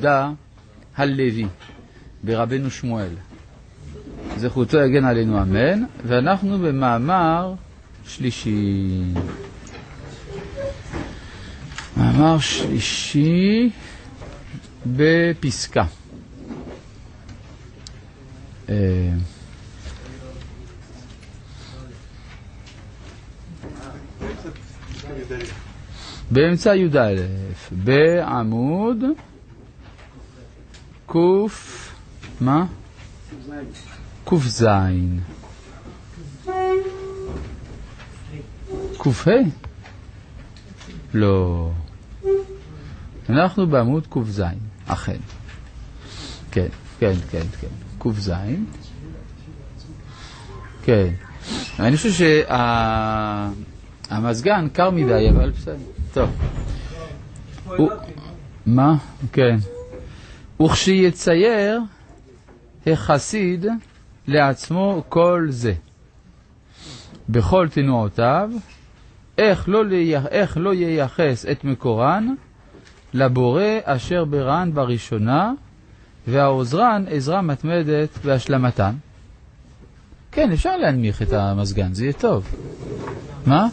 יהודה הלוי ברבנו שמואל. זכותו יגן עלינו אמן. ואנחנו במאמר שלישי. מאמר שלישי בפסקה. באמצע י"א בעמוד קוף מה? קוף זין. קוף ה'? לא. אנחנו בעמוד קוף זין. אכן. כן, כן, כן, כן. קוף זין. כן. אני חושב שהמזגן קר מדי, אבל בסדר. טוב. מה? כן. וכשיצייר החסיד לעצמו כל זה בכל תנועותיו, איך לא ייחס את מקורן לבורא אשר ברן בראשונה, והעוזרן עזרה מתמדת בהשלמתן. כן, אפשר להנמיך את המזגן, זה יהיה טוב. מה?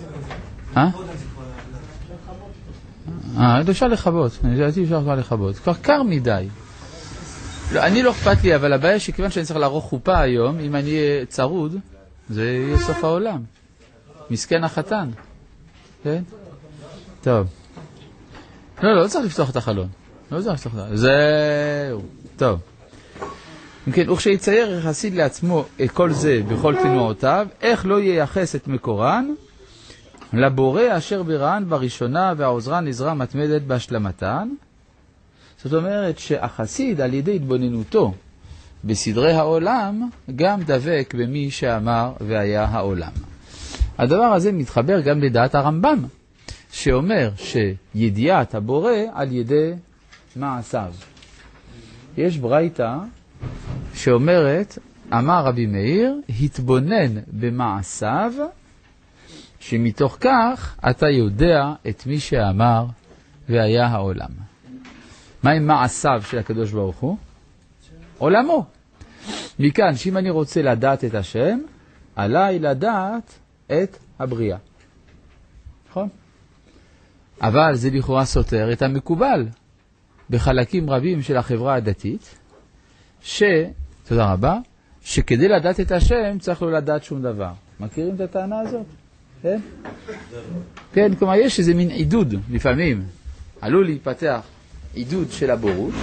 אפשר לחבות, אני חושבתי אפשר כבר לחבות, כבר קר מדי. לא, אני לא אכפת לי, אבל הבעיה שכיוון שאני צריך לערוך חופה היום, אם אני אהיה צרוד, זה יהיה סוף העולם. מסכן החתן. כן? טוב. לא צריך לפתוח את החלון. לא צריך לפתוח את החלון. זהו. טוב. כן, וכשיצייר החסיד לעצמו את כל זה בכל תנועותיו, איך לא ייחס את מקורן לבורא אשר ברן בראשונה, והעוזרן עזרה מתמדת בהשלמתן. זאת אומרת שהחסיד על ידי התבוננותו בסדרי העולם גם דבק במי שאמר והיה העולם. הדבר הזה מתחבר גם לדעת הרמב"ם, שאומר שידיעת הבורא על ידי מעשיו. יש ברייתא שאומרת, אמר רבי מאיר, התבונן במעשיו, שמתוך כך אתה יודע את מי שאמר והיה העולם. מה עם מעשיו של הקדוש ברוך הוא? עולמו. מכאן שאם אני רוצה לדעת את השם, עליי לדעת את הבריאה. נכון? אבל זה לכאורה סותר את המקובל בחלקים רבים של החברה הדתית, תודה רבה, שכדי לדעת את השם צריך לא לדעת שום דבר. מכירים את הטענה הזאת? כן? כן, כלומר יש איזה מין עידוד לפעמים, עלול להתפתח עידוד של הבורות,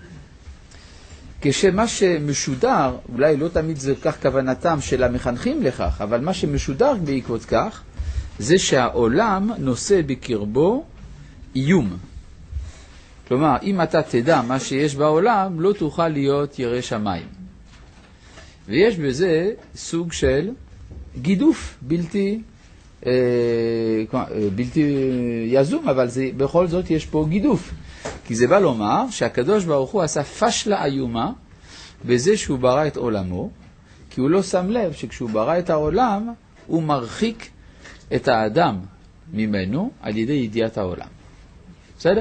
כשמה שמשודר, אולי לא תמיד זה כך כוונתם של המחנכים לכך, אבל מה שמשודר בעקבות כך, זה שהעולם נושא בקרבו איום. כלומר, אם אתה תדע מה שיש בעולם, לא תוכל להיות ירא שמיים. ויש בזה סוג של גידוף בלתי יזום, אבל בכל זאת יש פה גידוף. כי זה בא לומר שהקדוש ברוך הוא עשה פשלה איומה בזה שהוא ברא את עולמו, כי הוא לא שם לב שכשהוא ברא את העולם, הוא מרחיק את האדם ממנו על ידי ידיעת העולם. בסדר?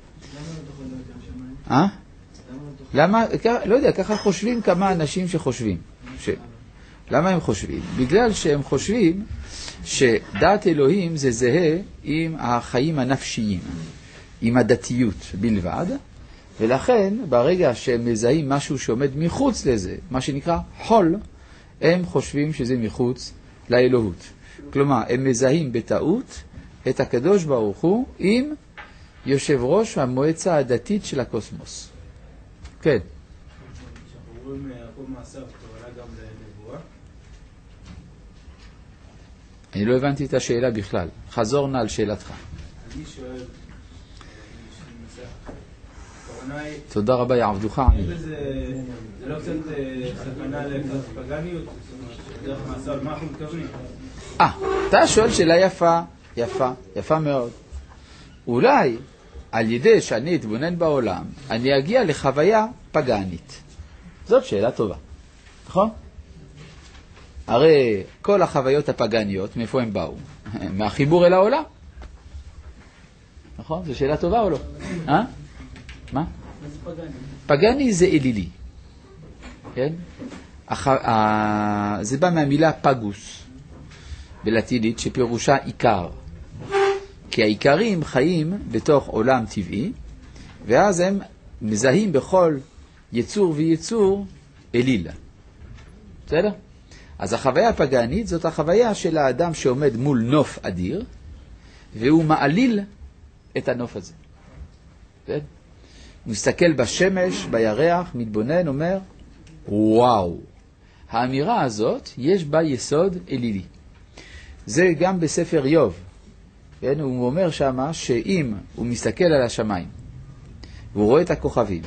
למה? לא יודע, ככה חושבים כמה אנשים שחושבים. למה הם חושבים? בגלל שהם חושבים שדעת אלוהים זה זהה עם החיים הנפשיים, עם הדתיות בלבד, ולכן ברגע שהם מזהים משהו שעומד מחוץ לזה, מה שנקרא חול, הם חושבים שזה מחוץ לאלוהות. כלומר, הם מזהים בטעות את הקדוש ברוך הוא עם יושב ראש המועצה הדתית של הקוסמוס. כן. שאנחנו רואים הכל מעשה הכוונה גם לנבואה? אני לא הבנתי את השאלה בכלל. חזור נא על שאלתך. אני שואל, תודה רבה, יעבדוך. זה לא קצת סכנה לפגניות? דרך מעשה, על מה אנחנו מתכוונים? אתה שואל שאלה יפה, יפה מאוד. אולי על ידי שאני אתבונן בעולם, אני אגיע לחוויה פגנית. זאת שאלה טובה, נכון? הרי כל החוויות הפגניות, מאיפה הם באו? מהחיבור אל העולם. נכון? זו שאלה טובה או לא? מה? פגני זה אלילי. כן? זה בא מהמילה פגוס, בלטינית, שפירושה עיקר. כי העיקרים חיים בתוך עולם טבעי, ואז הם מזהים בכל יצור ויצור אליל. בסדר? אז החוויה הפגנית זאת החוויה של האדם שעומד מול נוף אדיר, והוא מעליל את הנוף הזה. בסדר? הוא מסתכל בשמש, בירח, מתבונן, אומר, וואו. האמירה הזאת, יש בה יסוד אלילי. זה גם בספר איוב. כן? הוא אומר שמה שאם הוא מסתכל על השמיים, והוא רואה את הכוכבים,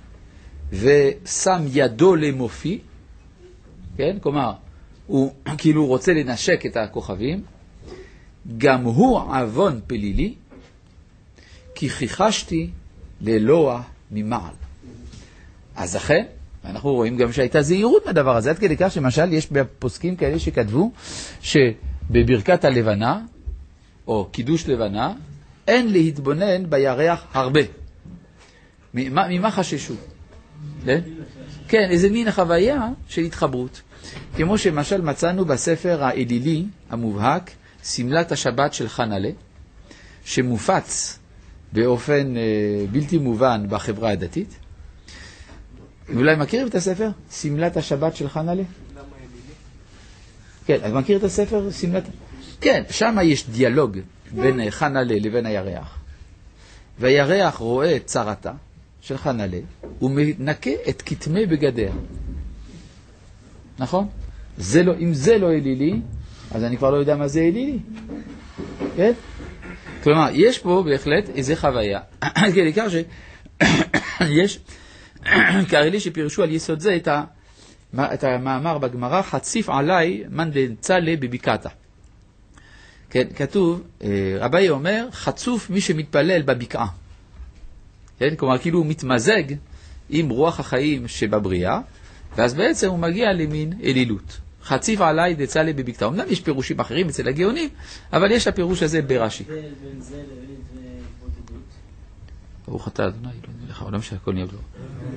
ושם ידו למופי, כן? כלומר, הוא כאילו רוצה לנשק את הכוכבים, גם הוא עוון פלילי, כי חיחשתי ללוע ממעל. אז אכן, אנחנו רואים גם שהייתה זהירות מהדבר הזה, עד כדי כך שמשל יש פוסקים כאלה שכתבו שבברכת הלבנה, או קידוש לבנה, אין להתבונן בירח הרבה. ממה חששו? כן, איזה מין חוויה של התחברות. כמו שמשל מצאנו בספר האלילי המובהק, סמלת השבת של חנלה, שמופץ באופן בלתי מובן בחברה הדתית. אולי מכירים את הספר? סמלת השבת של חנלה? למה אלילי? כן, אז מכיר את הספר? סמלת... כן, שם יש דיאלוג בין חנלה לבין הירח. והירח רואה את צרתה של חנלה, הוא מנקה את כתמי בגדיה. נכון? אם זה לא אלילי, אז אני כבר לא יודע מה זה אלילי. כן? כלומר, יש פה בהחלט איזו חוויה. כעיקר שיש כאלה שפירשו על יסוד זה את המאמר בגמרא, חציף עליי מן דנצלה בבקעתה. כן, כתוב, רבי אומר, חצוף מי שמתפלל בבקעה. כן? כלומר, כאילו הוא מתמזג עם רוח החיים שבבריאה, ואז בעצם הוא מגיע למין אלילות. חציף עליי דצלה בבקעתה. אמנם יש פירושים אחרים אצל הגאונים, אבל יש הפירוש הזה ברש"י. בין זה לבין התבודדות. ברוך אתה אדוני, לך עולם שהכל נהיה בדור.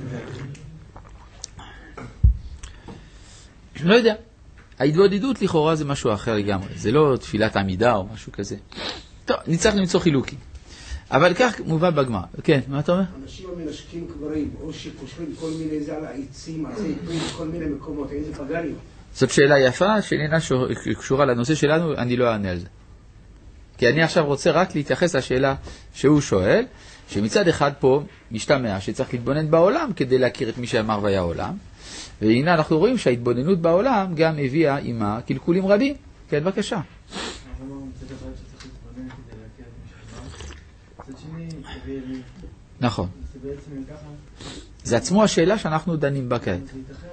לא יודע. ההתבודדות לכאורה זה משהו אחר לגמרי. זה לא תפילת עמידה או משהו כזה. טוב, נצטרך למצוא חילוקים. אבל כך מובא בגמרא. כן, מה אתה אומר? אנשים המנשקים קברים, או שקושרים כל מיני זה על העצים, עצי פרי, כל מיני מקומות, איזה פגניות. זאת שאלה יפה, שאיננה קשורה לנושא שלנו, אני לא אענה על זה. כי אני עכשיו רוצה רק להתייחס לשאלה שהוא שואל, שמצד אחד פה משתמע שצריך להתבונן בעולם כדי להכיר את מי שאמר והיה עולם, והנה אנחנו רואים שההתבוננות בעולם גם הביאה עימה קלקולים רבים. כן, בבקשה. נכון. זה עצמו השאלה שאנחנו דנים בה כעת.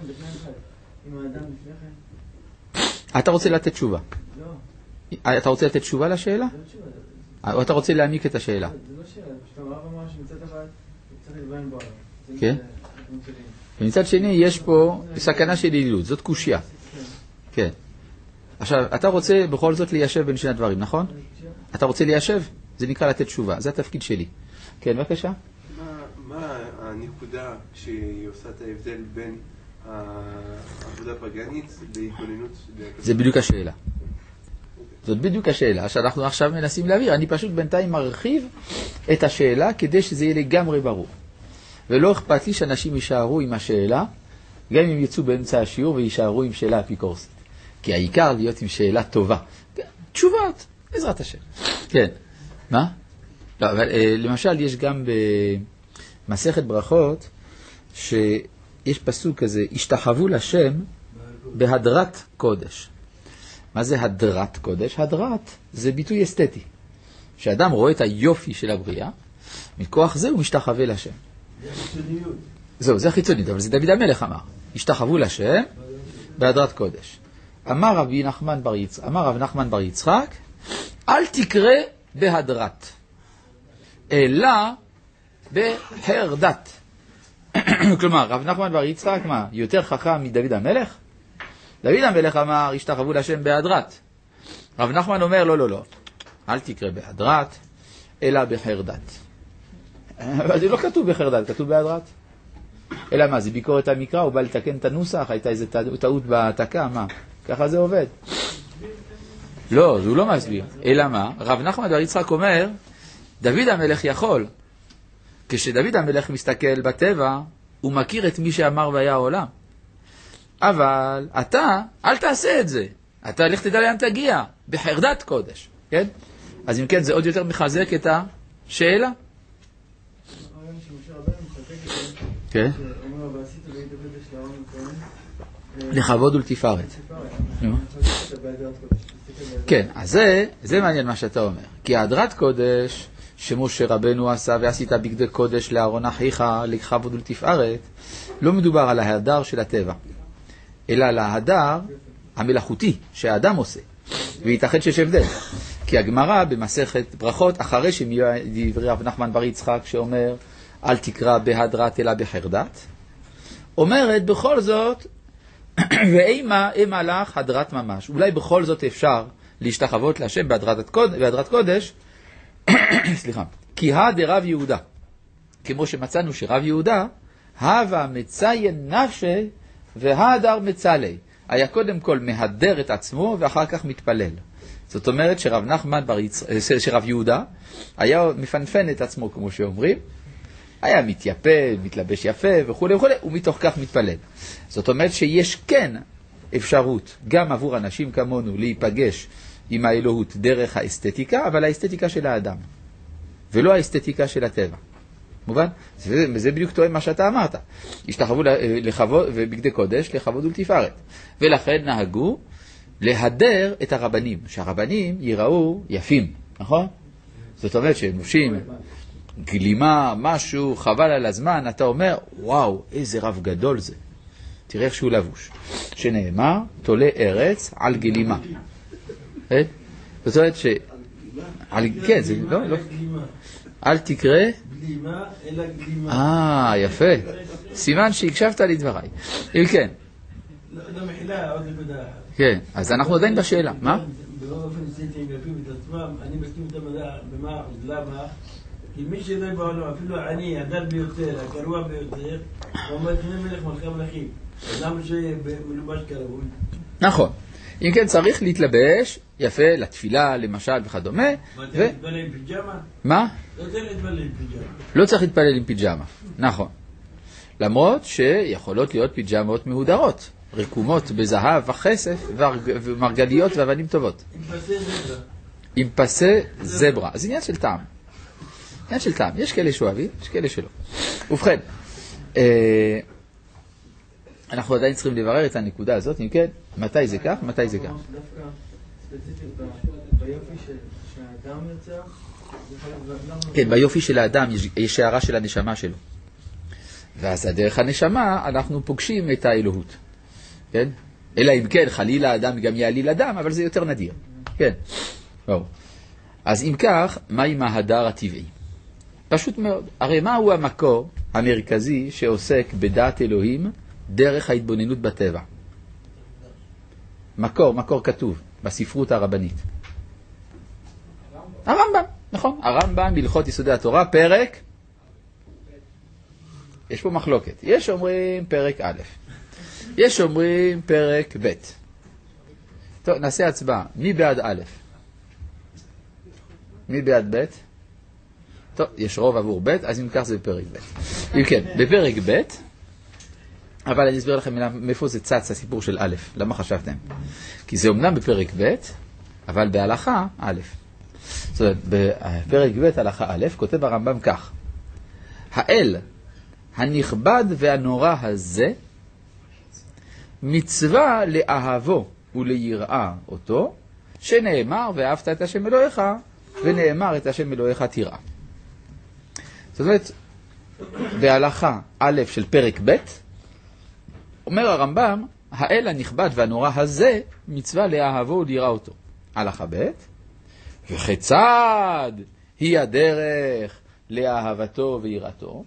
אתה רוצה לתת תשובה? לא. אתה רוצה לתת תשובה לשאלה? או אתה רוצה להעמיק את השאלה? זה לא שאלה, פשוט הרב אמר שמצד אחד צריך להתבונן בעולם. כן? ומצד שני יש פה סכנה של אלילות, זאת קושיה. כן. עכשיו, אתה רוצה בכל זאת ליישב בין שני הדברים, נכון? אתה רוצה ליישב? זה נקרא לתת תשובה, זה התפקיד שלי. כן, בבקשה. מה הנקודה שהיא עושה את ההבדל בין העבודה פגנית להתבוננות? זה בדיוק השאלה. זאת בדיוק השאלה שאנחנו עכשיו מנסים להעביר. אני פשוט בינתיים מרחיב את השאלה כדי שזה יהיה לגמרי ברור. ולא אכפת לי שאנשים יישארו עם השאלה, גם אם יצאו באמצע השיעור ויישארו עם שאלה אפיקורסית. כי העיקר להיות עם שאלה טובה. תשובות, בעזרת השם. כן. מה? לא, אבל למשל יש גם במסכת ברכות שיש פסוק כזה, השתחוו לשם בהדרת קודש. מה זה הדרת קודש? הדרת זה ביטוי אסתטי. שאדם רואה את היופי של הבריאה, מכוח זה הוא משתחווה לשם. זה חיצוניות. זהו, זה חיצוניות, אבל זה דוד המלך אמר. השתחוו לשם בהדרת קודש. אמר רב נחמן בר יצחק, אל תקרא בהדרת, אלא בהרדת. כלומר, רב נחמן בר יצחק, מה, יותר חכם מדוד המלך? דוד המלך אמר, השתחוו לשם בהדרת. רב נחמן אומר, לא, אל תקרא בהדרת, אלא בהרדת. אבל זה לא כתוב בחרדת, כתוב בהדרת. אלא מה, זה ביקורת המקרא, הוא בא לתקן את הנוסח, הייתה איזו טעות בהעתקה, מה? ככה זה עובד. לא, הוא לא מסביר. אלא מה? רב נחמן בר יצחק אומר, דוד המלך יכול. כשדוד המלך מסתכל בטבע, הוא מכיר את מי שאמר והיה העולם. אבל אתה, אל תעשה את זה. אתה לך תדע לאן תגיע, בחרדת קודש. כן? אז אם כן, זה עוד יותר מחזק את השאלה. כן? לכבוד ולתפארת. כן, אז זה מעניין מה שאתה אומר. כי הדרת קודש שמשה רבנו עשה ועשית בגדי קודש לארון אחיך לכבוד ולתפארת, לא מדובר על ההדר של הטבע, אלא על ההדר המלאכותי שהאדם עושה. וייתכן שיש הבדל. כי הגמרא במסכת ברכות, אחרי שמדברי רב נחמן בר יצחק שאומר אל תקרא בהדרת אלא בחרדת, אומרת בכל זאת ואימה לך הדרת ממש. אולי בכל זאת אפשר להשתחוות להשם בהדרת קודש, סליחה, כי דרב יהודה, כמו שמצאנו שרב יהודה הווה מציין נפשי והדר מצלי, היה קודם כל מהדר את עצמו ואחר כך מתפלל. זאת אומרת שרב יהודה היה מפנפן את עצמו, כמו שאומרים, היה מתייפה, מתלבש יפה וכו' וכו', ומתוך כך מתפלל. זאת אומרת שיש כן אפשרות גם עבור אנשים כמונו להיפגש עם האלוהות דרך האסתטיקה, אבל האסתטיקה של האדם, ולא האסתטיקה של הטבע. מובן? זה בדיוק תואם מה שאתה אמרת. השתחוו ובגדי קודש לכבוד ולתפארת. ולכן נהגו להדר את הרבנים, שהרבנים ייראו יפים, נכון? זאת אומרת שהם לובשים גלימה, משהו, חבל על הזמן, אתה אומר, וואו, איזה רב גדול זה. תראה איך שהוא לבוש. שנאמר, תולה ארץ על גלימה. זאת אומרת ש... כן, זה לא... אל תקרא... גלימה, אלא גלימה. יפה. סימן שהקשבת לדבריי. אם כן. לא מחילה, עוד נקודה. כן, אז אנחנו עדיין בשאלה. מה? באופן ניסיתי הם יפים את עצמם, אני מסכים איתם במה, למה? כי מי שזה בעולם, אפילו אני, הדל ביותר, הקרוע ביותר, הוא אומר, תנה מלך מלכה מלכים. אז למה שיהיה מלובש כראוי? נכון. אם כן, צריך להתלבש יפה לתפילה, למשל וכדומה. מה, צריך להתפלל עם פיג'מה? מה? לא צריך להתפלל עם פיג'מה. לא צריך להתפלל עם פיג'מה, נכון. למרות שיכולות להיות פיג'מות מהודרות, רקומות בזהב וכסף ומרגליות ואבנים טובות. עם פסי זברה. עם פסי זברה. זה עניין של טעם. עניין של טעם. יש כאלה שאוהבים, יש כאלה שלא. ובכן, אנחנו עדיין צריכים לברר את הנקודה הזאת, אם כן, מתי זה כך, מתי זה כך. דווקא ספציפית ביופי שהאדם יוצא, כן, ביופי של האדם יש הערה של הנשמה שלו. ואז דרך הנשמה אנחנו פוגשים את האלוהות. כן? אלא אם כן, חלילה האדם גם יעליל אדם, אבל זה יותר נדיר. כן. ברור. אז אם כך, מה עם ההדר הטבעי? פשוט מאוד. הרי מהו המקור המרכזי שעוסק בדעת אלוהים דרך ההתבוננות בטבע? מקור כתוב בספרות הרבנית. הרמב"ם, נכון. הרמב"ם בהלכות יסודי התורה, פרק. יש פה מחלוקת. יש אומרים פרק א', יש אומרים פרק ב'. טוב, נעשה הצבעה. מי בעד א'? מי בעד ב'? טוב, יש רוב עבור ב', אז אם כך זה בפרק ב'. אם כן, בפרק ב', אבל אני אסביר לכם מאיפה זה צץ הסיפור של א', למה חשבתם? כי זה אומנם בפרק ב', אבל בהלכה א'. זאת אומרת, בפרק ב' הלכה א', כותב הרמב"ם כך: האל הנכבד והנורא הזה מצווה לאהבו וליראה אותו, שנאמר ואהבת את השם אלוהיך, ונאמר את השם אלוהיך תירא. זאת אומרת, בהלכה א' של פרק ב', אומר הרמב"ם, האל הנכבד והנורא הזה מצווה לאהבו וליראה אותו. הלכה ב', וכיצד היא הדרך לאהבתו ויראתו?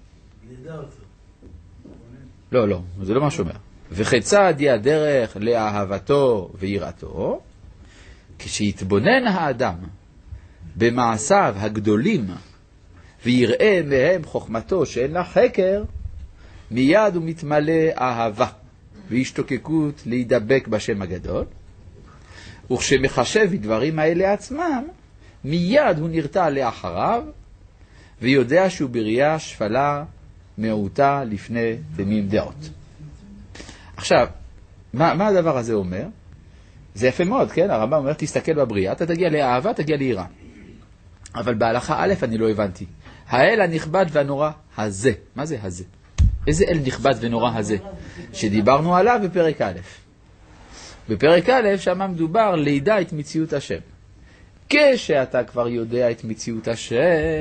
לא, זה לא מה שאומר. וכיצד היא הדרך לאהבתו ויראתו? כשיתבונן האדם במעשיו הגדולים ויראה מהם חוכמתו שאין לה חקר, מיד הוא מתמלא אהבה והשתוקקות להידבק בשם הגדול, וכשמחשב בדברים האלה עצמם, מיד הוא נרתע לאחריו, ויודע שהוא בריאה שפלה מעוטה לפני תמים דעות. עכשיו, מה הדבר הזה אומר? זה יפה מאוד, כן? הרמב"ם אומר, תסתכל בבריאה, אתה תגיע לאהבה, תגיע ליראה. אבל בהלכה א' אני לא הבנתי. האל הנכבד והנורא הזה. מה זה הזה? איזה אל נכבד ונורא הזה? שדיברנו עליו בפרק א'. בפרק א' שם מדובר לידע את מציאות השם. כשאתה כבר יודע את מציאות השם,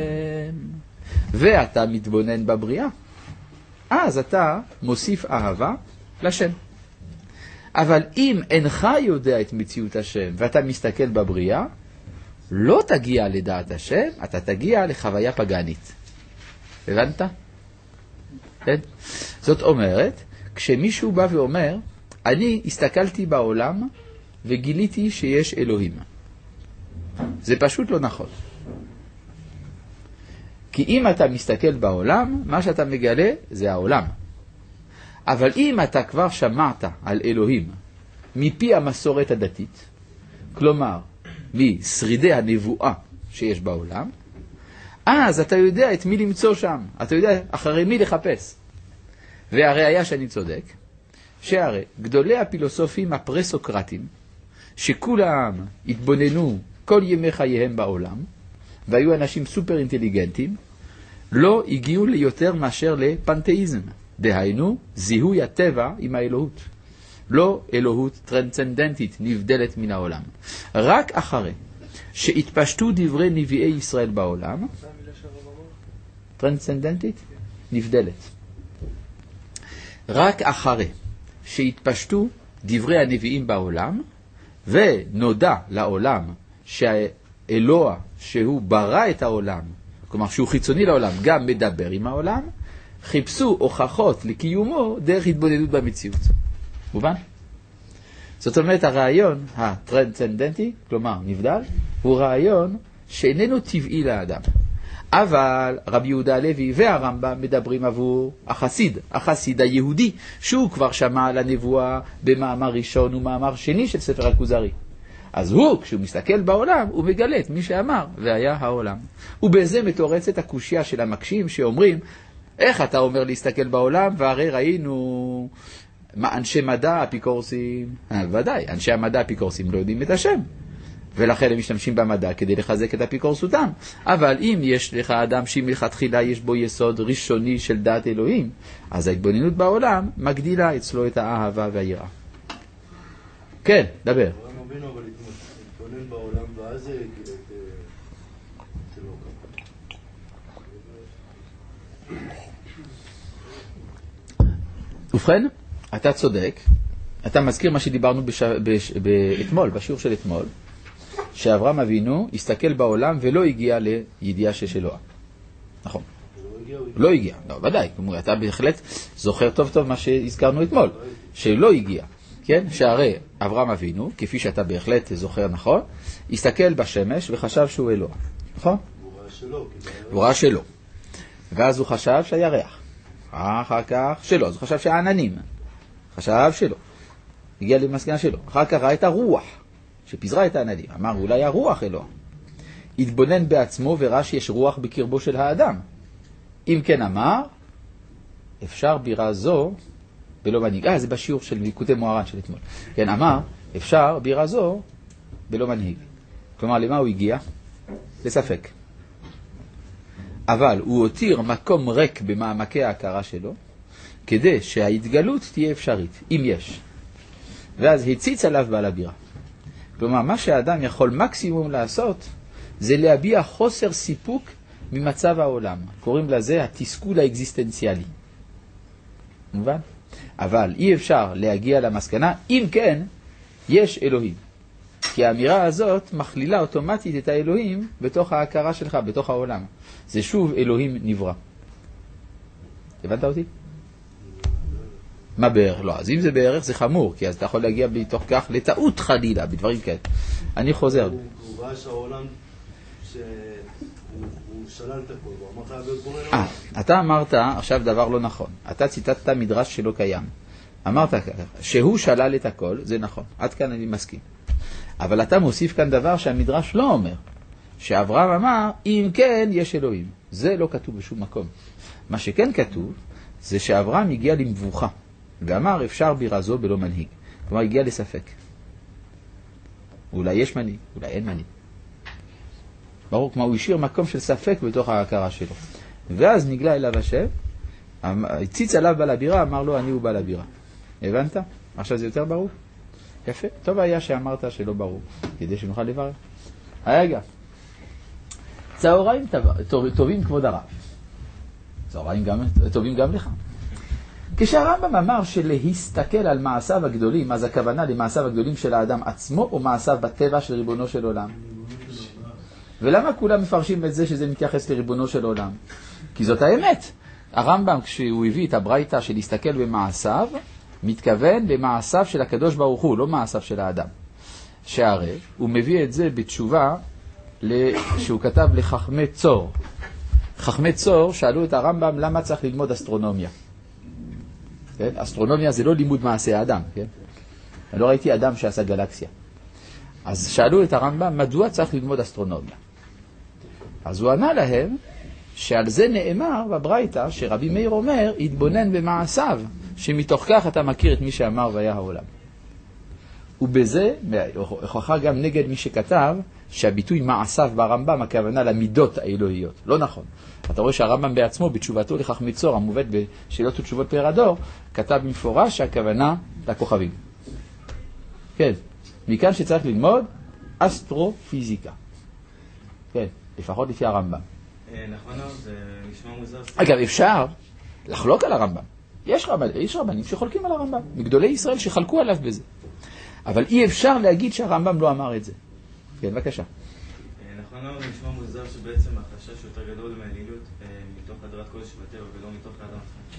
ואתה מתבונן בבריאה, אז אתה מוסיף אהבה לשם. אבל אם אינך יודע את מציאות השם, ואתה מסתכל בבריאה, לא תגיע לדעת השם, אתה תגיע לחוויה פגנית. הבנת? כן? זאת אומרת, כשמישהו בא ואומר, אני הסתכלתי בעולם וגיליתי שיש אלוהים. זה פשוט לא נכון. כי אם אתה מסתכל בעולם, מה שאתה מגלה זה העולם. אבל אם אתה כבר שמעת על אלוהים מפי המסורת הדתית, כלומר, משרידי הנבואה שיש בעולם, אז אתה יודע את מי למצוא שם. אתה יודע אחרי מי לחפש. והראיה שאני צודק, שהרי גדולי הפילוסופים הפרסוקרטים, שכולם התבוננו כל ימי חייהם בעולם, והיו אנשים סופר אינטליגנטים, לא הגיעו ליותר מאשר לפנתאיזם. דהיינו, זיהוי הטבע עם האלוהות. לא אלוהות טרנסצנדנטית נבדלת מן העולם. רק אחרי שהתפשטו דברי נביאי ישראל בעולם, טרנסצנדנטית נבדלת. רק אחרי שהתפשטו דברי הנביאים בעולם, ונודע לעולם שהאלוה שהוא ברא את העולם, כלומר שהוא חיצוני לעולם, גם מדבר עם העולם, חיפשו הוכחות לקיומו דרך התבוננות במציאות. מובן? זאת אומרת, הרעיון הטרנסצנדנטי, כלומר נבדל, הוא רעיון שאיננו טבעי לאדם. אבל רבי יהודה הלוי והרמב"ם מדברים עבור החסיד היהודי, שהוא כבר שמע על הנבואה במאמר ראשון ומאמר שני של ספר הכוזרי. אז הוא, כשהוא מסתכל בעולם, הוא מגלה את מי שאמר, והיה העולם. ובזה מתורצת הקושיה של המקשים שאומרים, איך אתה אומר להסתכל בעולם, והרי ראינו אנשי מדע אפיקורסים, ודאי, אנשי המדע אפיקורסים לא יודעים את השם, ולכן הם משתמשים במדע כדי לחזק את אפיקורסותם. אבל אם יש לך אדם שמלכתחילה יש בו יסוד ראשוני של דעת אלוהים, אז ההתבוננות בעולם מגדילה אצלו את האהבה והיראה. כן, דבר. אבל להתבונן בעולם, ואז זה לא ככה. ובכן, אתה צודק, אתה מזכיר מה שדיברנו אתמול, בשיעור של אתמול, שאברהם אבינו הסתכל בעולם ולא הגיע לידיעה שיש אלוה. נכון. לא הגיע, לא, ודאי. אתה בהחלט זוכר טוב טוב מה שהזכרנו אתמול, שלא הגיע. כן? שהרי אברהם אבינו, כפי שאתה בהחלט זוכר נכון, הסתכל בשמש וחשב שהוא אלוה. נכון? הוא ראה שלא. ואז הוא חשב שהירח. אחר כך שלא. אז הוא חשב שהעננים. חשב שלא. הגיע למסקנה שלא. אחר כך ראה את הרוח שפיזרה את העננים. אמר, אולי הרוח אלוה. התבונן בעצמו וראה שיש רוח בקרבו של האדם. אם כן אמר, אפשר בירה זו בלא מנהיג. זה בשיעור של ליקוטי מוהר"ן של אתמול. כן, אמר, אפשר בירה זו בלא מנהיג. כלומר, למה הוא הגיע? לספק. אבל הוא הותיר מקום ריק במעמקי ההכרה שלו, כדי שההתגלות תהיה אפשרית, אם יש. ואז הציץ עליו בעל הבירה. כלומר, מה שהאדם יכול מקסימום לעשות, זה להביע חוסר סיפוק ממצב העולם. קוראים לזה התסכול האקזיסטנציאלי. מובן? אבל אי אפשר להגיע למסקנה, אם כן, יש אלוהים. כי האמירה הזאת מכלילה אוטומטית את האלוהים בתוך ההכרה שלך, בתוך העולם. זה שוב אלוהים נברא. הבנת אותי? מה בערך? לא, אז אם זה בערך זה חמור, כי אז אתה יכול להגיע בתוך כך לטעות חלילה, בדברים כאלה. אני חוזר. הוא ראה שהעולם שהוא שלל את הכל, הוא אמר חייב להיות בורא לעולם. אתה אמרת עכשיו דבר לא נכון. אתה ציטטת מדרש שלא קיים. אמרת שהוא שלל את הכל, זה נכון. עד כאן אני מסכים. אבל אתה מוסיף כאן דבר שהמדרש לא אומר. שאברהם אמר, אם כן יש אלוהים. זה לא כתוב בשום מקום. מה שכן כתוב, זה שאברהם הגיע למבוכה. ואמר, אפשר בירה זו בלא מנהיג. כלומר, הגיע לספק. אולי יש מנהיג, אולי אין מנהיג. ברור, כמו הוא השאיר מקום של ספק בתוך ההכרה שלו. ואז נגלה אליו השם, הציץ עליו בעל הבירה, אמר לו, אני הוא בעל הבירה. הבנת? עכשיו זה יותר ברור? יפה. טוב היה שאמרת שלא ברור, כדי שנוכל לברר. רגע. צהריים טובים כבוד הרב. צהריים טובים גם לך. כשהרמב"ם אמר שלהסתכל על מעשיו הגדולים, אז הכוונה למעשיו הגדולים של האדם עצמו, או מעשיו בטבע של ריבונו של עולם? ולמה כולם מפרשים את זה שזה מתייחס לריבונו של עולם? כי זאת האמת. הרמב"ם, כשהוא הביא את הברייתא של להסתכל במעשיו, מתכוון במעשיו של הקדוש ברוך הוא, לא מעשיו של האדם. שהרי הוא מביא את זה בתשובה שהוא כתב לחכמי צור. חכמי צור שאלו את הרמב"ם למה צריך ללמוד אסטרונומיה. כן? אסטרונומיה זה לא לימוד מעשי האדם. כן? אני לא ראיתי אדם שעשה גלקסיה. אז שאלו את הרמב"ם מדוע צריך ללמוד אסטרונומיה. אז הוא ענה להם שעל זה נאמר בברייתא שרבי מאיר אומר התבונן במעשיו, שמתוך כך אתה מכיר את מי שאמר והיה העולם. ובזה הוכחה גם נגד מי שכתב שהביטוי מעשיו ברמב"ם הכוונה למידות האלוהיות. לא נכון. אתה רואה שהרמב"ם בעצמו בתשובתו לחכמי צור המובאת בשאלות ותשובות פאר הדור כתב במפורש שהכוונה לכוכבים. כן. מכאן שצריך ללמוד אסטרופיזיקה. כן, לפחות לפי הרמב"ם. נכון, זה נשמע מוזר. אגב, אפשר לחלוק על הרמב"ם. יש רבנים שחולקים על הרמב"ם, מגדולי ישראל שחלקו עליו בזה. אבל אי אפשר להגיד שהרמב"ם לא אמר את זה. כן, בבקשה. נכון, זה נשמע מוזר שבעצם החשש יותר גדול מהאלילות מתוך הדרת קודש בטבע ולא מתוך האדם.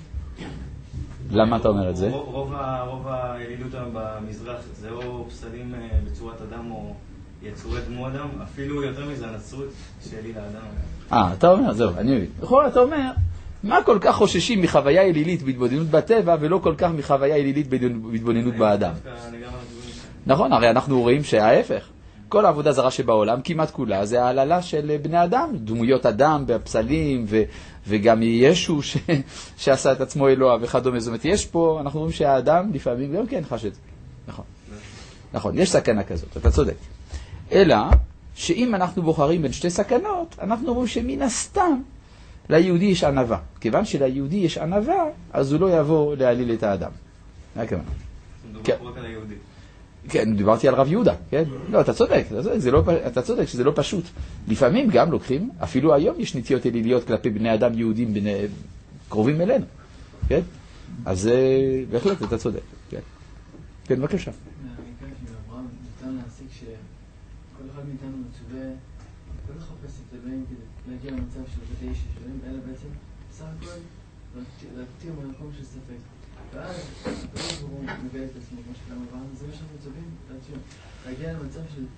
למה אתה אומר את זה? רוב האלילות במזרח זה או פסלים בצורת אדם או יצורי דמו אדם, אפילו יותר מזה הנצרות שאליל האדם. אתה אומר, זהו, אני מבין. בכל אתה אומר, מה כל כך חוששים מחוויה אלילית בהתבוננות בטבע ולא כל כך מחוויה אלילית בהתבוננות באדם? נכון, הרי אנחנו רואים שההפך. כל העבודה זרה שבעולם, כמעט כולה, זה העללה של בני אדם, דמויות אדם בפסלים, וגם ישו שעשה את עצמו אלוה וכדומה. זאת אומרת, יש פה, אנחנו רואים שהאדם לפעמים גם כן חש את זה. נכון. נכון, יש סכנה כזאת, אתה צודק. אלא, שאם אנחנו בוחרים בין שתי סכנות, אנחנו אומרים שמן הסתם ליהודי יש ענווה. כיוון שליהודי יש ענווה, אז הוא לא יבוא להעליל את האדם. מה הכוונה? מדובר רק על היהודי. כן, דיברתי על רב יהודה, כן? לא, אתה צודק, אתה צודק שזה לא פשוט. לפעמים גם לוקחים, אפילו היום יש נטיות אליליות כלפי בני אדם יהודים קרובים אלינו, כן? אז בהחלט, אתה צודק, כן? כן, בבקשה. מהמקרה של אברהם, ניתן להסיק שכל אחד מאיתנו מצווה לא לחפש את אלוהים כדי להגיע למצב של בתי איש שלהם, אלא בעצם בסך הכל להתיר מהמקום של ספק. ואז הוא מגלה את עצמו, כמו שכאן אברהם, זה מה שאנחנו מצווים, להגיע למצב